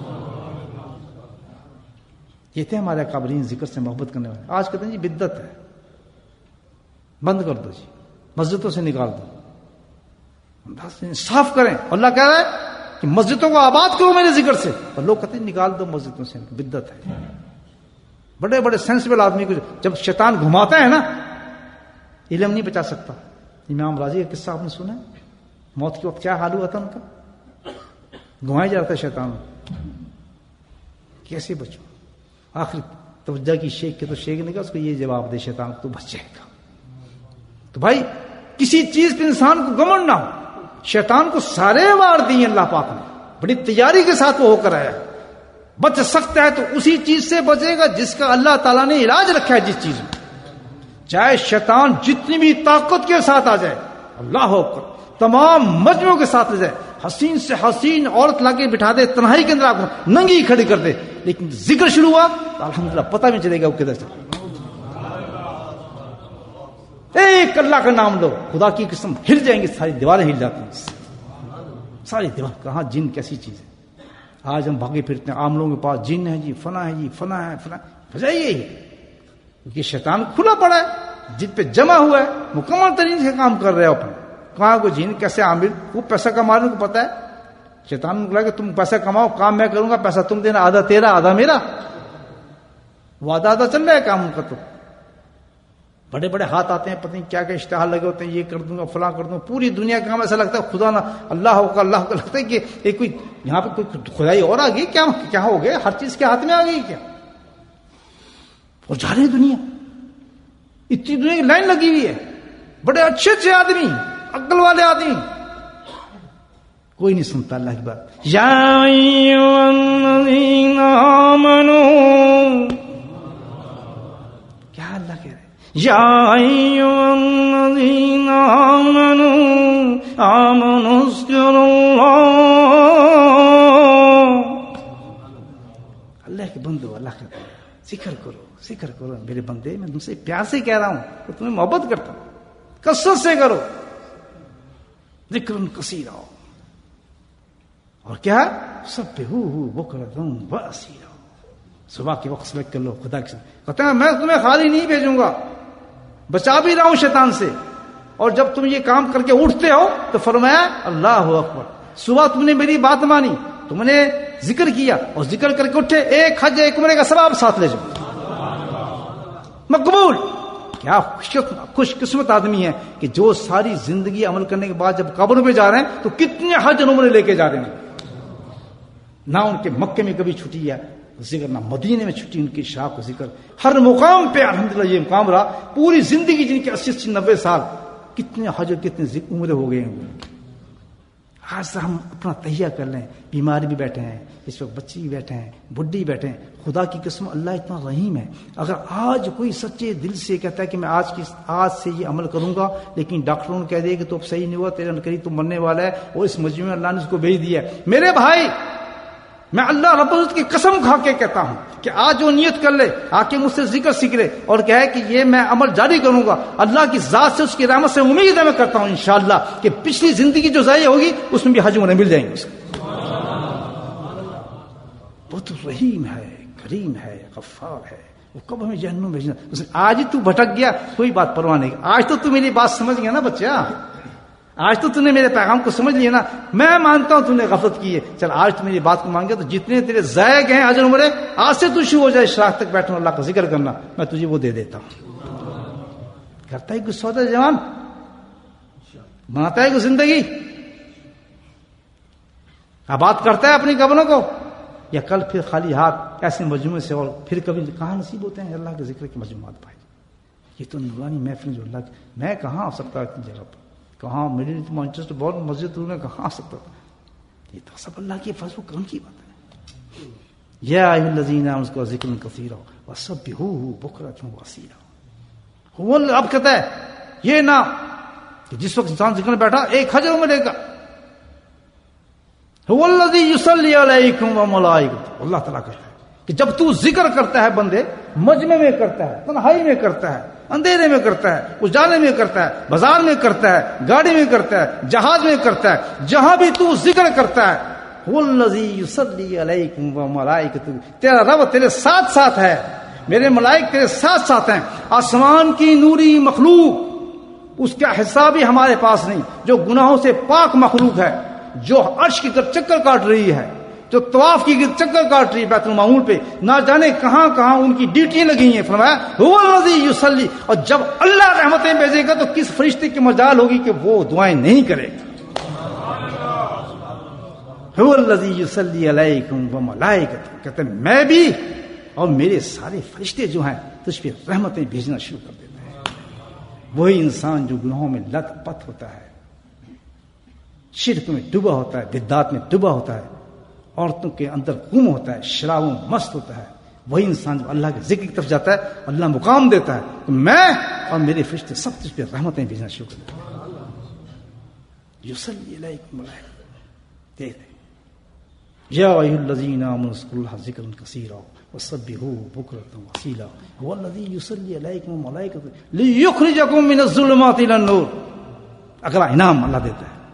یہ تھے ہمارے قابلین ذکر سے محبت کرنے والے۔ آج کہتے ہیں جی بدعت ہے، بند کر دو جی، مسجدوں سے نکال دو، صاف کریں۔ اللہ کہہ رہا ہے کہ مسجدوں کو آباد کرو میرے ذکر سے، اور لوگ کہتے ہیں نکال دو مسجدوں سے، بدعت ہے۔ بڑے بڑے سینسیبل آدمی کو جب شیطان گھماتا ہے نا، علم نہیں بچا سکتا۔ امام راضی کا قصہ آپ نے سنا، موت کے وقت کیا حال ہوا تھا ان کا، گھمایا جا رہا تھا شیطان، کیسے بچوں؟ آخر توجہ کی شیخ کے، تو شیخ نے کہا اس کو یہ جواب دے شیطان تو بچ جائے گا۔ تو بھائی کسی چیز پہ انسان کو گمنڈ نہ ہو، شیطان کو سارے وار دیے اللہ پاک نے، بڑی تیاری کے ساتھ وہ ہو کر آیا، بچ سکتا ہے تو اسی چیز سے بچے گا جس کا اللہ تعالیٰ نے علاج رکھا ہے، جس چیز میں، چاہے شیطان جتنی بھی طاقت کے ساتھ آ جائے، اللہ اکبر، تمام مجموعوں کے ساتھ آ جائے، حسین سے حسین عورت لا کے بٹھا دے، تنہائی کے اندر آپ کو ننگی کھڑی کر دے، لیکن ذکر شروع ہوا تو الحمدللہ پتہ نہیں چلے گا وہ کدھر سے۔ ایک اللہ کا نام لو، خدا کی قسم ہل جائیں گے، ساری دیواریں ہل جاتی ہیں، ساری دیوار۔ کہاں جن کیسی چیز ہے، آج ہم بھاگے پھرتے ہیں عام لوگوں کے پاس، جن ہے جی، فنا ہے جی، فنا ہے فنا، بجائے یہی ہے کیونکہ شیطان کھلا پڑا ہے، جن پہ جمع ہوا ہے، مکمل ترین سے کام کر رہے ہو اپنے۔ کہاں کو جن کیسے عامل، وہ پیسہ کمانے کو پتا ہے، شیطان نے بولا کہ تم پیسہ کماؤ، کام میں کروں گا، پیسہ تم دینا، آدھا تیرا آدھا میرا، وہ آدھا آدھا چل رہا ہے کام ان کا۔ تو بڑے بڑے ہاتھ آتے ہیں، پتہ نہیں کیا کیا اشتہار لگے ہوتے ہیں، یہ کر دوں گا فلاں کر دوں گا، پوری دنیا کا کام ایسا لگتا ہے خدا نہ اللہ ہوگا، اللہ کا لگتا ہے کہ ایک کوئی یہاں پہ کوئی خدائی اور آ گئی کیا، کیا ہو گیا، ہر چیز کے ہاتھ میں آ گئی کیا، اور جا رہی دنیا، اتنی دنیا کی لائن لگی ہوئی ہے، بڑے اچھے اچھے آدمی، عقل والے آدمی، کوئی نہیں سنتا اللہ کی بات۔ یا ایھا الذین آمنوا، کیا اللہ کہہ رہے ہیں، یا ایھا الذین آمنوا آمنوا اذکروا اللہ، اللہ کے بندو، اللہ کا ذکر کرو، ذکر کرو میرے بندے، میں تم سے پیار سے کہہ رہا ہوں کہ تمہیں محبت کرتا ہوں، کثرت سے کرو، ذکر کثیرا، اور کیا سب پہ ہو ہو بکرۃ و اصیلا، صبح کے وقت سلیکٹ کر لو خدا کے ساتھ، کہتے ہیں میں تمہیں خالی نہیں بھیجوں گا، بچا بھی رہا ہوں شیطان سے، اور جب تم یہ کام کر کے اٹھتے ہو تو فرمایا اللہ اکبر، صبح تم نے میری بات مانی، تم نے ذکر کیا اور ذکر کر کے اٹھے، ایک حج ایک عمرے کا ثواب ساتھ لے جاؤ، مقبول۔ کیا خوش قسمت آدمی ہے کہ جو ساری زندگی عمل کرنے کے بعد جب قبر پہ جا رہے ہیں تو کتنے حج عمرے لے کے جا رہے ہیں، نہ ان کے مکے میں کبھی چھٹی ہے ذکر، نہ مدینے میں چھٹی ان کی شاخ و ذکر، ہر مقام پہ الحمدللہ یہ مقام رہا، پوری زندگی جن کے اسی اسی نبے سال، کتنے حج اور کتنے عمرے ہو گئے ہیں، آج سے ہم اپنا تہیہ کر لیں. بیماری بھی بیٹھے ہیں اس وقت, بچے بھی بیٹھے ہیں, بڈھی بیٹھے ہیں. خدا کی قسم اللہ اتنا رحیم ہے. اگر آج کوئی سچے دل سے کہتا ہے کہ میں آج کی آج سے یہ عمل کروں گا, لیکن ڈاکٹروں نے کہہ دیا کہ تو اب صحیح نہیں ہوا, تیرا نکری تو مرنے والا ہے, اور اس مجمع میں اللہ نے اس کو بھیج دیا ہے. میرے بھائی, میں اللہ رب العزت کی قسم کھا کے کہتا ہوں کہ آج جو نیت کر لے آ کے مجھ سے ذکر سیکھ لے اور کہے کہ یہ میں عمل جاری کروں گا, اللہ کی ذات سے اس کی رحمت سے امید ہے, میں کرتا ہوں انشاءاللہ کہ پچھلی زندگی جو ضائع ہوگی اس میں بھی حج عمرہ مل جائیں گے. بہت رحیم ہے, کریم ہے, غفار ہے. وہ کب ہمیں جہنم بھیجنا. آج ہی تو بھٹک گیا کوئی بات پرواہ نہیں. آج تو تو میری بات سمجھ گیا نا بچہ, آج تو تُو نے میرے پیغام کو سمجھ لیا نا. میں مانتا ہوں تو نے غفلت کی ہے, چل آج تو میری بات کو مان گیا, تو جتنے تیرے ضائع گئے اجر عمرے آج سے تو شروع ہو جائے شراق تک بیٹھنا اللہ کا ذکر کرنا, میں تجھے وہ دے دیتا ہوں. کرتا ہے کوئی سودا جوان, بناتا ہے کوئی زندگی, آباد کرتا ہے اپنی قبروں کو, یا کل پھر خالی ہاتھ ایسے مجموعے سے, اور پھر کبھی کہاں نصیب ہوتے ہیں اللہ کے ذکر کے مجموعات بھائی. یہ تو نورانی محفل جو اللہ کی, میں کہاں آ سکتا اتنی جگہ پر, کہاں میری مانچسٹر بہت مسجد میں کہاں آ سکتا تھا. یہ تو سب اللہ کے فضل و کرم کی بات ہے. یا ایھا الذین آمنوا اذکروا ذکرا کثیرا وسبحوہ بکرۃ واصیلا. وہ اب کہتا ہے یہ نہ کہ جس وقت انسان ذکر میں بیٹھا ایک حجر ملے گا. هو الذی یصلی علیکم وملائکۃ. اللہ تعالیٰ کہتا ہے کہ جب تو ذکر کرتا ہے بندے, مجمع میں کرتا ہے, تنہائی میں کرتا ہے, اندھیرے میں کرتا ہے, اجالے میں کرتا ہے, بازار میں کرتا ہے, گاڑی میں کرتا ہے, جہاز میں کرتا ہے, جہاں بھی تو ذکر کرتا ہے, والذی یصلی علیکم وملائکۃ. تیرا رب تیرے ساتھ ساتھ ہے, میرے ملائک تیرے ساتھ ساتھ ہیں. آسمان کی نوری مخلوق اس کا حساب بھی ہمارے پاس نہیں, جو گناہوں سے پاک مخلوق ہے, جو عرش کی گرد چکر کاٹ رہی ہے, جو طواف کی گرد چکر کاٹ رہی ہے بیت المعمور پہ, نہ جانے کہاں کہاں ان کی ڈیوٹیاں لگی ہیں. فرمایا هو الذی یصلی. اور جب اللہ رحمتیں بھیجے گا تو کس فرشتے کی مجال ہوگی کہ وہ دعائیں نہیں کرے گا. هو الذی یصلی علیکم وملائکۃ. کہتے ہیں میں بھی اور میرے سارے فرشتے جو ہیں تجھ پہ رحمتیں بھیجنا شروع کر دیتے ہیں. وہی انسان جو گناہوں میں لت پت ہوتا ہے, شرک میں ڈوبا ہوتا ہے, بدعات میں ڈوبا ہوتا ہے, عورتوں کے اندر گم ہوتا ہے, شرابوں میں مست ہوتا ہے, وہی انسان جب اللہ کے ذکر کی طرف جاتا ہے اللہ مقام دیتا ہے تو میں اور میرے فرشتے سب تجھ پہ رحمتیں بھیجنا شروع کر دیتے ہیں. یصلی علیکم ملائکۃ. دیکھ یا ایھا الذین آمنوا اذکروا اللہ ذکرا کثیرا وسبحوہ بکرۃ واصیلا. هو الذی یصلی علیکم ملائکۃ لیخرجکم من الظلمات الی النور. اگلا انعام اللہ دیتا ہے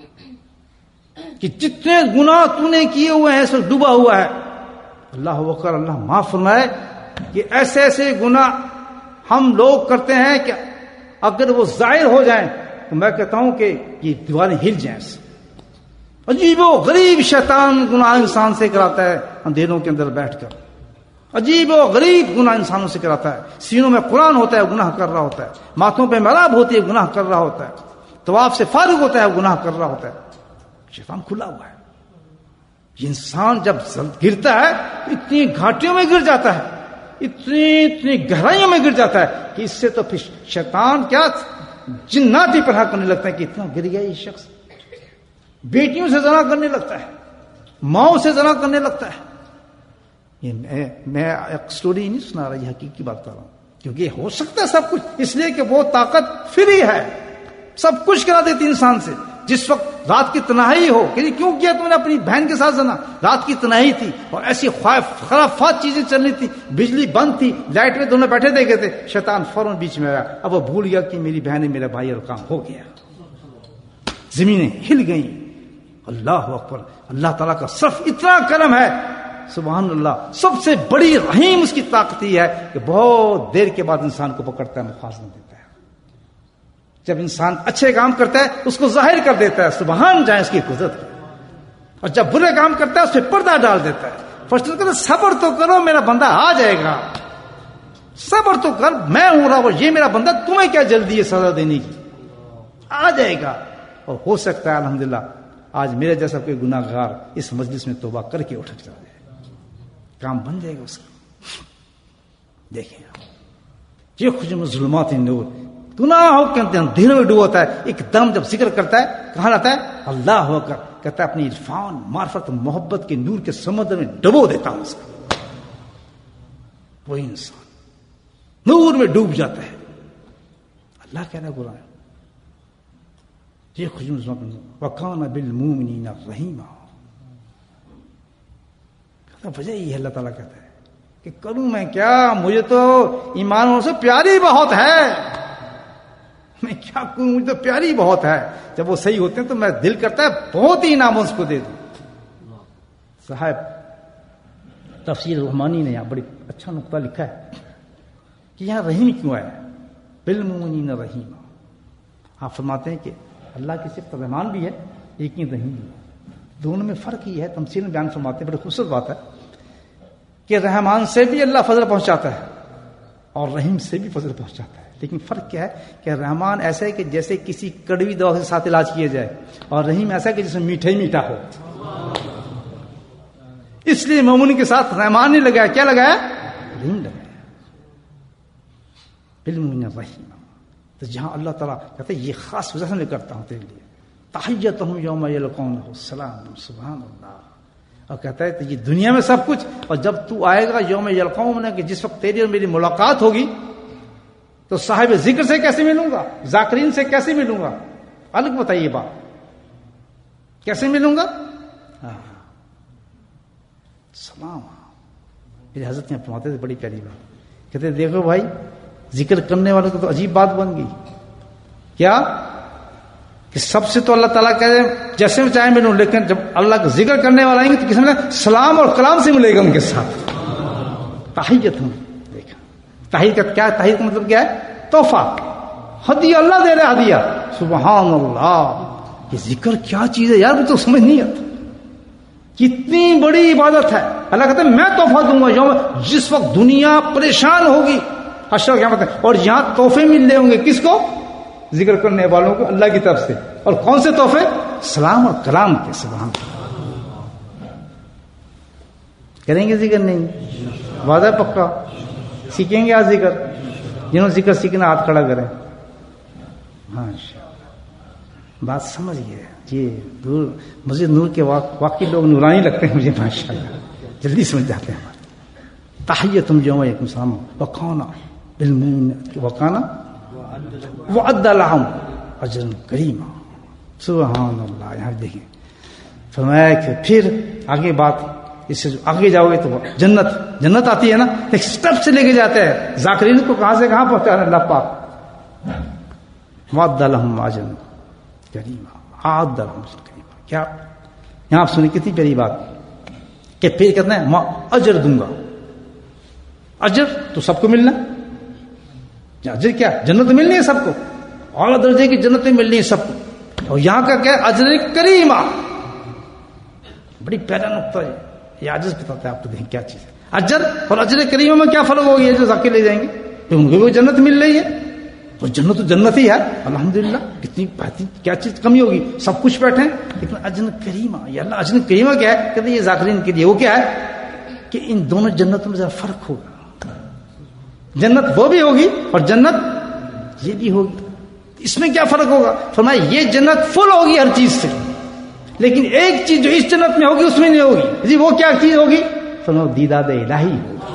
کہ جتنے گناہ تو نے کیے ہوئے ہیں سب ڈوبا ہوا ہے, اللہ اکبر, اللہ معاف فرمائے کہ ایسے ایسے گناہ ہم لوگ کرتے ہیں کہ اگر وہ ظاہر ہو جائیں تو میں کہتا ہوں کہ یہ دیواریں ہل جائیں. عجیب و غریب شیطان گناہ انسان سے کراتا ہے اندھیروں کے اندر بیٹھ کر, عجیب و غریب گناہ انسانوں سے کراتا ہے. سینوں میں قرآن ہوتا ہے گناہ کر رہا ہوتا ہے, ماتھوں پہ محراب ہوتی ہے گناہ کر رہا ہوتا ہے, طواف سے فارغ ہوتا ہے گناہ کر رہا ہوتا ہے. شیطان کھلا ہوا ہے. یہ انسان جب گرتا ہے اتنی گھاٹیوں میں گر جاتا ہے, اتنی اتنی گہرائیوں میں گر جاتا ہے کہ اس سے تو پھر شیطان کیا جناتی پناہ کرنے لگتا ہے کہ اتنا گر گیا یہ شخص. بیٹیوں سے زنا کرنے لگتا ہے, ماؤں سے زنا کرنے لگتا ہے. یہ میں میں ایک سٹوری نہیں سنا رہا, یہ حقیقی بات کر رہا ہوں, کیونکہ ہو سکتا ہے سب کچھ, اس لیے کہ وہ طاقت فری ہے, سب کچھ کرا دیتی انسان سے. جس وقت رات کی تنہائی ہو کہ کیوں کیا تم نے اپنی بہن کے ساتھ زنا, رات کی تنہائی تھی اور ایسی خرافات چیزیں چل رہی تھی, بجلی بند تھی, لائٹ میں دونوں بیٹھے دیکھے تھے, شیطان فوراً بیچ میں آیا. اب وہ بھول گیا کہ میری بہن ہے میرا بھائی, اور کام ہو گیا, زمینیں ہل گئیں. اللہ اکبر. اللہ تعالیٰ کا صرف اتنا کرم ہے, سبحان اللہ. سب سے بڑی رحیم اس کی طاقت ہی ہے کہ بہت دیر کے بعد انسان کو پکڑتا ہے, مخازنہ دیتا ہے. جب انسان اچھے کام کرتا ہے اس کو ظاہر کر دیتا ہے, سبحان جائے اس کی قدرت کی, اور جب برے کام کرتا ہے اس پہ پردہ ڈال دیتا ہے. فرشتے کہتے ہیں صبر تو کرو میرا بندہ آ جائے گا, صبر تو کر, میں ہوں رہا وہ, یہ میرا بندہ, تمہیں کیا جلدی ہے سزا دینے کی, آ جائے گا. اور ہو سکتا ہے الحمدللہ آج میرے جیسا کوئی گناہ گار اس مجلس میں توبہ کر کے اٹھ جائے, کام بن جائے گا اس کا. دیکھیں یہ خوشم ظلمات نور, گناہوں کے اندھیروں میں ڈوبا ہوتا ہے, ایک دم جب ذکر کرتا ہے کہاں لاتا ہے اللہ ہو کر, کہتا ہے اپنی عرفان معرفت محبت کے نور کے سمندر میں ڈبو دیتا ہوں اس کو. وہی انسان نور میں ڈوب جاتا ہے. اللہ کہنا قرآن یہ خوشی وَكَانَ بِالْمُؤْمِنِينَ رَحِيمًا. وجہ یہ اللہ تعالیٰ کہتا ہے کہ کروں میں کیا, مجھے تو ایمان والوں سے پیاری بہت ہے, میں کیا کروں, مجھے تو پیاری بہت ہے. جب وہ صحیح ہوتے ہیں تو میں دل کرتا ہے بہت ہی انعام اس کو دے دوں. صاحب تفسیر رحمانی نے یہاں بڑی اچھا نقطہ لکھا ہے کہ یہاں رحیم کیوں آیا, بالمؤمنین رحیما. آپ فرماتے ہیں کہ اللہ کی صفت رحمان بھی ہے لیکن رحیم بھی ہے. دونوں میں فرق یہ ہے, تمثیل میں بیان فرماتے ہیں, بڑی خوبصورت بات ہے کہ رحمان سے بھی اللہ فضل پہنچاتا ہے اور رحیم سے بھی فضل پہنچاتا ہے. لیکن فرق کیا ہے کہ رحمان ایسا ہے کہ جیسے کسی کڑوی دوا کے ساتھ علاج کیا جائے, اور رحیم ایسا ہے کہ جیسے میٹھا ہی میٹھا ہو. اس لیے مومن کے ساتھ رحمان نے لگایا, کیا لگایا, رحیم لگایا. بالمؤمنین رحیم. تو جہاں اللہ تعالیٰ کہتے ہیں یہ خاص وجہ سے میں کرتا ہوں تیرے لیے, تحیتہم یوم یلقونہ السلام, سبحان اللہ. اور کہتا ہے تو یہ دنیا میں سب کچھ, اور جب تو آئے گا یوم یلقونہ کہ جس وقت تیری اور میری ملاقات ہوگی تو صاحب ذکر سے کیسے ملوں گا, ذاکرین سے کیسے ملوں گا, الگ بتائیے بات, کیسے ملوں گا. سلام. میرے حضرت نے فرماتے تھے بڑی پیاری بات, کہتے دیکھو بھائی ذکر کرنے والوں کو تو عجیب بات بن گئی, کیا کہ سب سے تو اللہ تعالیٰ کہتے ہیں جیسے میں چاہے ملوں, لیکن جب اللہ کا ذکر کرنے والا آئیں گے تو کسی نے سلام اور کلام سے ملے گا ان کے ساتھ. تحیت ہوں, دیکھا تحیت کا کیا, تحیت کا مطلب کیا ہے, تحفہ, ہدیہ, اللہ دے رہا ہدیہ. سبحان اللہ, یہ ذکر کیا چیز ہے یار, مجھے تو سمجھ نہیں آتا, کتنی بڑی عبادت ہے. اللہ کہتے ہیں میں تحفہ دوں گا یوم, جس وقت دنیا پریشان ہوگی حشر قیامت ہے, اور یہاں تحفے مل رہے ہوں گے کس کو, ذکر کرنے والوں کو اللہ کی طرف سے. اور کون سے تحفے, سلام اور کلام کے. سبحان اللہ. کریں گے ذکر, نہیں وعدہ پکا, سیکھیں گے آج ذکر, جنہوں نے ذکر سیکھنا ہاتھ کھڑا کریں. ماشاء اللہ, بات سمجھ گئے. یہ دور مجھے نور کے واقعی لوگ نورانی لگتے ہیں مجھے, ماشاء اللہ جلدی سمجھ جاتے ہیں. تحیتہم یوم یلقونہ السلام وکانا بالمؤمنین وکانا وعد لہم اجرا کریما. سبحان اللہ. یہاں دیکھیں فرمایا کہ پھر آگے بات, اس سے آگے جاؤ گے تو جنت, جنت آتی ہے نا, ایک سٹیپ سے لے کے جاتے ہیں. ذاکرین کو کہاں سے کہاں پہنچا رہے اللہ پاک. وعد لہم اجرا کریما, عاد لہم اجرا کریما. کیا یہاں آپ سنیں کتنی پیاری بات کہ پھر کہتے ہیں میں اجر دوں گا. اجر تو سب کو ملنا, اجر کیا, جنت ملنی ہے سب کو, اعلیٰ درجے کی جنتیں ملنی ہے سب کو. اور یہاں کا کیا, اجر کریمہ. بڑی پیارا نقطہ ہے یہ, عاجز بتاتا ہے آپ کو, دیکھیں کیا چیز ہے. اجر اور اجر کریمہ میں کیا فرق ہوگی, جو ذاکر لے جائیں گے تو ان کو بھی جنت مل رہی ہے, اور جنت تو جنت ہی ہے الحمدللہ. کتنی بہترین, کیا چیز کمی ہوگی, سب کچھ بیٹھے, لیکن اجر کریمہ. یہ اللہ اجر کریمہ کیا ہے, کہتے ہیں یہ ذاکرین کے لیے. وہ کیا ہے کہ ان دونوں جنتوں میں ذرا فرق ہوگا. جنت وہ بھی ہوگی اور جنت یہ بھی ہوگی. اس میں کیا فرق ہوگا, فرمایا یہ جنت فل ہوگی ہر چیز سے, لیکن ایک چیز جو اس جنت میں ہوگی اس میں نہیں ہوگی. جی وہ کیا چیز ہوگی, فرمایا دیدار الہی.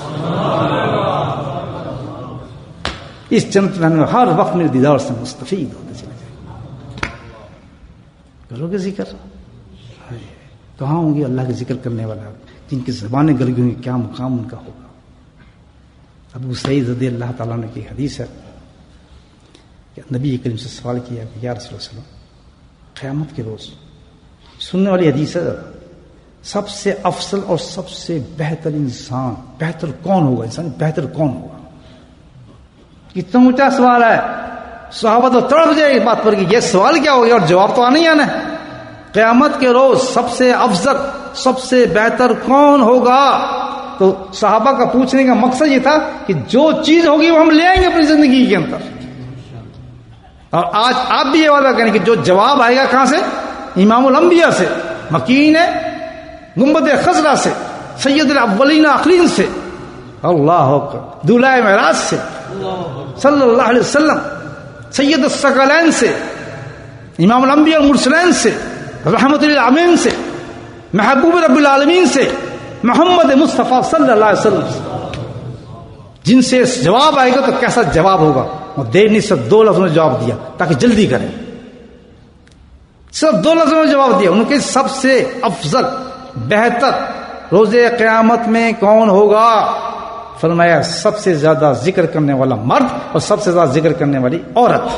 اس جنت میں ہر وقت میرے دیدار سے مستفید ہوتے چلے جائیں. کرو گے ذکر, کہاں ہوں گے اللہ کے ذکر کرنے والا, جن کی زبانیں گل گئی ہوں گی, کیا مقام ان کا ہوگا. ابو سعید رضی اللہ تعالیٰ نے کی حدیث ہے کہ نبی کریم سے سوال کیا کہ یا رسول اللہ صلی اللہ علیہ وسلم قیامت کے روز, سننے والی حدیث ہے, سب سے افضل اور سب سے بہتر انسان, بہتر کون ہوگا, انسان بہتر کون ہوگا. کتنا اونچا سوال ہے, صحابہ تو تڑپ جائے اس بات پر کہ یہ سوال کیا ہو گیا, اور جواب تو آنا ہی آنا ہے. قیامت کے روز سب سے افضل سب سے بہتر کون ہوگا, تو صحابہ کا پوچھنے کا مقصد یہ تھا کہ جو چیز ہوگی وہ ہم لے آئیں گے اپنی زندگی کے اندر. اور آج آپ بھی یہ وعدہ کریں کہ جو جواب آئے گا کہاں سے, امام الانبیاء سے, مکین گنبد خضرا سے, سید الاولین آخرین سے, اللہ اکبر, دولائے معراج سے صلی اللہ علیہ وسلم, سید الثقلین سے, امام الانبیاء المرسلین سے, رحمت للعالمین سے، محبوب رب العالمین سے، محمد مصطفیٰ صلی اللہ علیہ وسلم سے، جن سے جواب آئے گا تو کیسا جواب ہوگا. وہ دیر نہیں صرف دو لفظوں میں جواب دیا تاکہ جلدی کریں. صرف دو لفظوں میں جواب دیا. ان کے سب سے افضل بہتر روز قیامت میں کون ہوگا؟ فرمایا سب سے زیادہ ذکر کرنے والا مرد اور سب سے زیادہ ذکر کرنے والی عورت.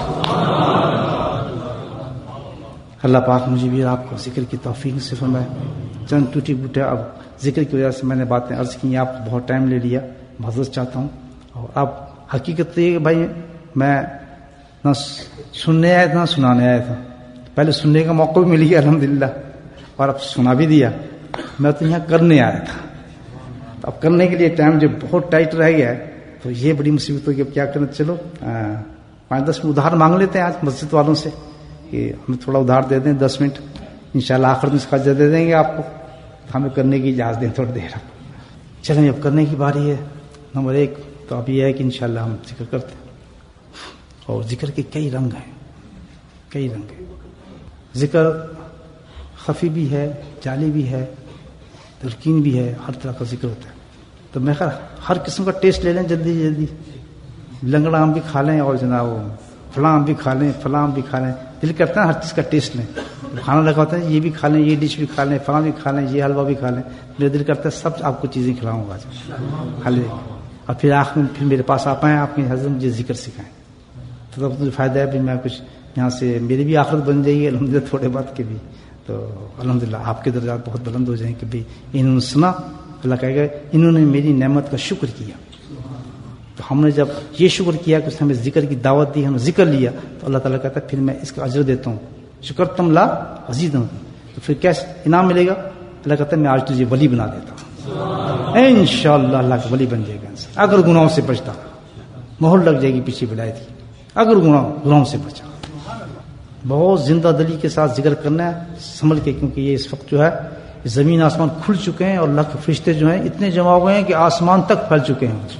اللہ پاک مجھے بھی آپ کو ذکر کی توفیق سے فرمائے. چند ٹوٹی بوٹے اب ذکر کی وجہ سے میں نے باتیں عرض کی، آپ کو بہت ٹائم لے لیا، معذرت چاہتا ہوں. اور اب حقیقت تو یہ کہ بھائی میں نہ سننے آیا تھا نہ سنانے آیا تھا. پہلے سننے کا موقع بھی مل گیا الحمدللہ، اور اب سنا بھی دیا. میں تو یہاں کرنے آیا تھا. اب کرنے کے لیے ٹائم جو بہت ٹائٹ رہ گیا ہے تو یہ بڑی مصیبت ہوگی. اب کیا کرنا، چلو پانچ دس منٹ ادھار مانگ لیتے ہیں آج مسجد والوں سے کہ ہمیں تھوڑا ادھار دے دیں، دس منٹ انشاءاللہ آخر میں اس کا دے دیں گے آپ کو. ہمیں کرنے کی اجازت دیں تھوڑی دیر. چلیں اب کرنے کی باری ہے. نمبر ایک تو اب یہ ہے کہ انشاءاللہ ہم ذکر کرتے ہیں، اور ذکر کے کئی رنگ ہیں، کئی رنگ ہیں. ذکر خفی بھی ہے، جعلی بھی ہے، تلقین بھی ہے، ہر طرح کا ذکر ہوتا ہے. تو میں خیر ہر قسم کا ٹیسٹ لے لیں جلدی جلدی. لنگڑا آم بھی کھا لیں اور جناب فلاں آم بھی کھا لیں، فلاں آم بھی کھا لیں. دل کرتا ہے ہر چیز کا ٹیسٹ لیں. کھانا لگا ہوتا ہے یہ بھی کھا لیں، یہ ڈش بھی کھا لیں، فلاں بھی کھا لیں، یہ حلوہ بھی کھا لیں. میرا دل کرتا ہے سب آپ کو چیزیں کھلاؤں گا کھا لیں، اور پھر آخر میں پھر میرے پاس آپ آئیں، آپ کی حضرت مجھے ذکر سکھائیں. تو تب مجھے فائدہ ہے بھی میں کچھ یہاں سے میری بھی آخرت بن جائے گی الحمدللہ تھوڑے بات کے بھی. تو الحمدللہ آپ کے درجات بہت بلند ہو جائیں کہ بھئی انہوں نے سنا. اللہ کہے گا انہوں نے میری نعمت کا شکر کیا. تو ہم نے جب یہ شکر کیا کہ اس نے ہمیں ذکر کی دعوت دی، ہم نے ذکر لیا، تو اللہ تعالیٰ کہتا ہے پھر میں اس کا اجر دیتا ہوں. شکر تم لا عزیز ہوں. تو پھر کیا انعام ملے گا؟ اللہ کہتا ہے میں آج تجھے ولی بنا دیتا ہوں. انشاءاللہ اللہ کا ولی بن جائے گا انسان اگر گناہوں سے بچتا. مہر لگ جائے گی پیچھے بلائے تھی اگر گناہ گناہوں سے بچا. بہت زندہ دلی کے ساتھ ذکر کرنا ہے، سنبھل کے، کیونکہ یہ اس وقت جو ہے زمین آسمان کھل چکے ہیں اور اللہ کے فرشتے جو ہیں اتنے جمع ہو گئے ہیں کہ آسمان تک پھیل چکے ہیں.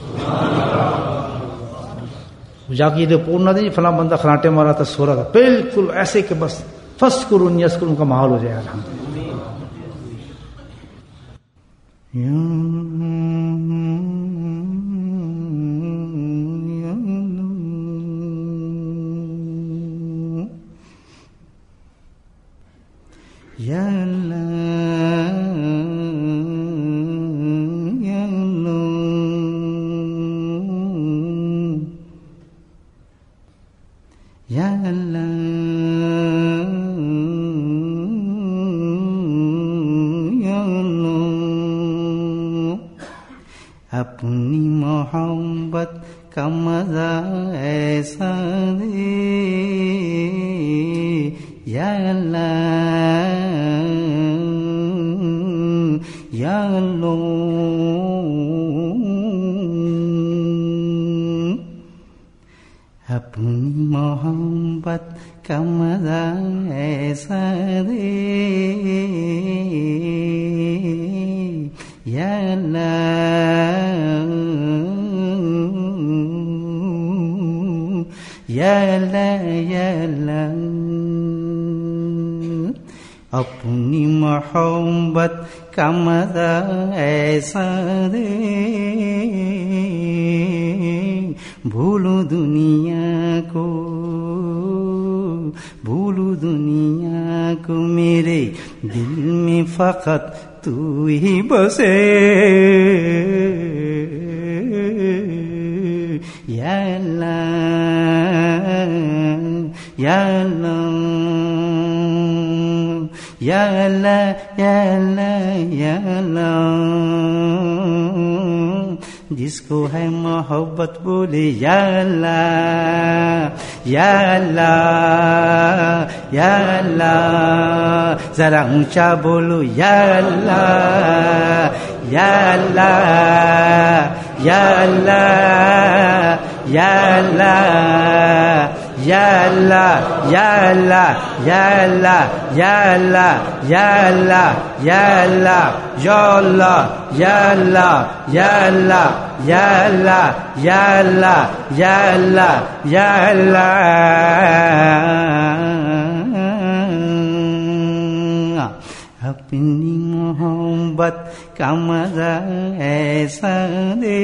جا کے یہ رپورٹ نہ دیں فلاں بندہ خراٹے مارا تھا، سو رہا تھا. بالکل ایسے کہ بس فَاسْكُرُونِي يَذْكُرُكُمْ کا ماحول ہو جائے. الحمدللہ. یا اللہ یا اللہ یا اللہ یا اللہ. اپنی محبت کا مزہ ایسا دے یا اللہ یا اللہ. اپنی محبت کا مزہ ایسا دے یا اللہ یا اللہ یا اللہ. اپنی محبت کا مزہ ایسا دے بھولو دنیا کو بھولو دنیا کو میرے دل میں فقط تو ہی بسے یا اللہ یا اللہ یا اللہ یا اللہ یا اللہ. جس کو ہے محبت بولے یا اللہ یا اللہ یا اللہ. ذرا اونچا بولو یا اللہ یا اللہ یا اللہ یا اللہ یا اللہ یا اللہ یا اللہ یا اللہ یا اللہ یا اللہ یا اللہ یا اللہ یا اللہ یا اللہ یا اللہ یا اللہ یا اللہ. اپنی محبت کا مزہ ایسا دے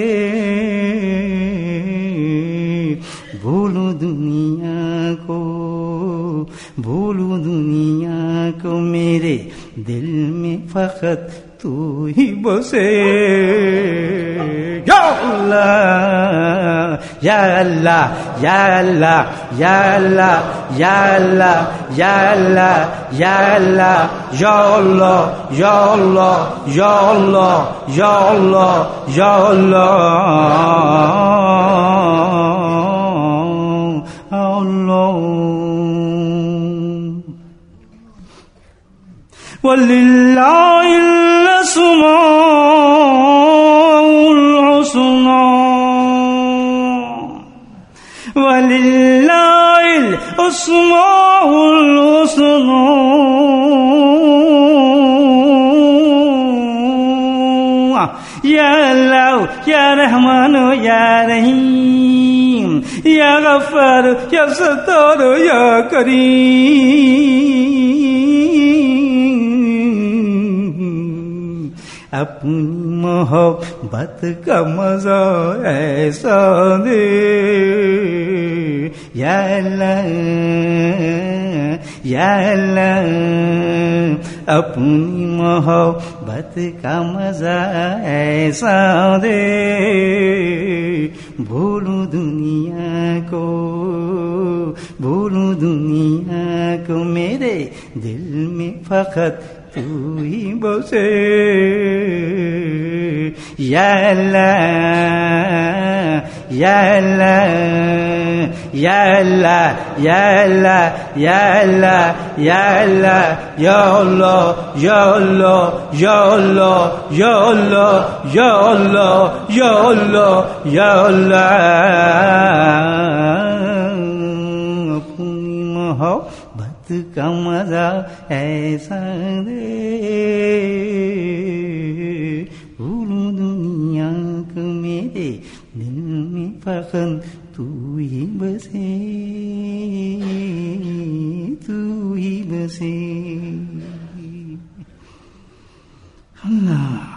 بھولو دنیا کو بھولو دنیا کو میرے دل میں فقط تو ہی بسے یا اللہ یا اللہ یا اللہ یا اللہ یا اللہ یا اللہ یا اللہ یا اللہ یا اللہ یا اللہ یا اللہ یا اللہ اللہ وَلِلَّهِ الْأَسْمَاءُ الْحُسْنَى وَلِلَّهِ الْأَسْمَاءُ الْحُسْنَى یا اللہ یا رحمان یا رحیم یا غفار یا ستار یا کریم اپنی محبت کا مزہ ایسا دے یا اللہ یا اللہ اپنی محبت کا مزہ ایسا دے بھولو دنیا کو بھولو دنیا کو میرے دل میں فقط تو ہی بسے یا اللہ یا اللہ یا اللہ یا اللہ یا اللہ یا اللہ یا اللہ یا اللہ یا اللہ یا اللہ یا اللہ یا اللہ یا اللہ اپنی محبت کا مزہ ایسا دے بھولو دنیا کو میرے دل میں فقط تو ہی بسے تو ہی بسے اللہ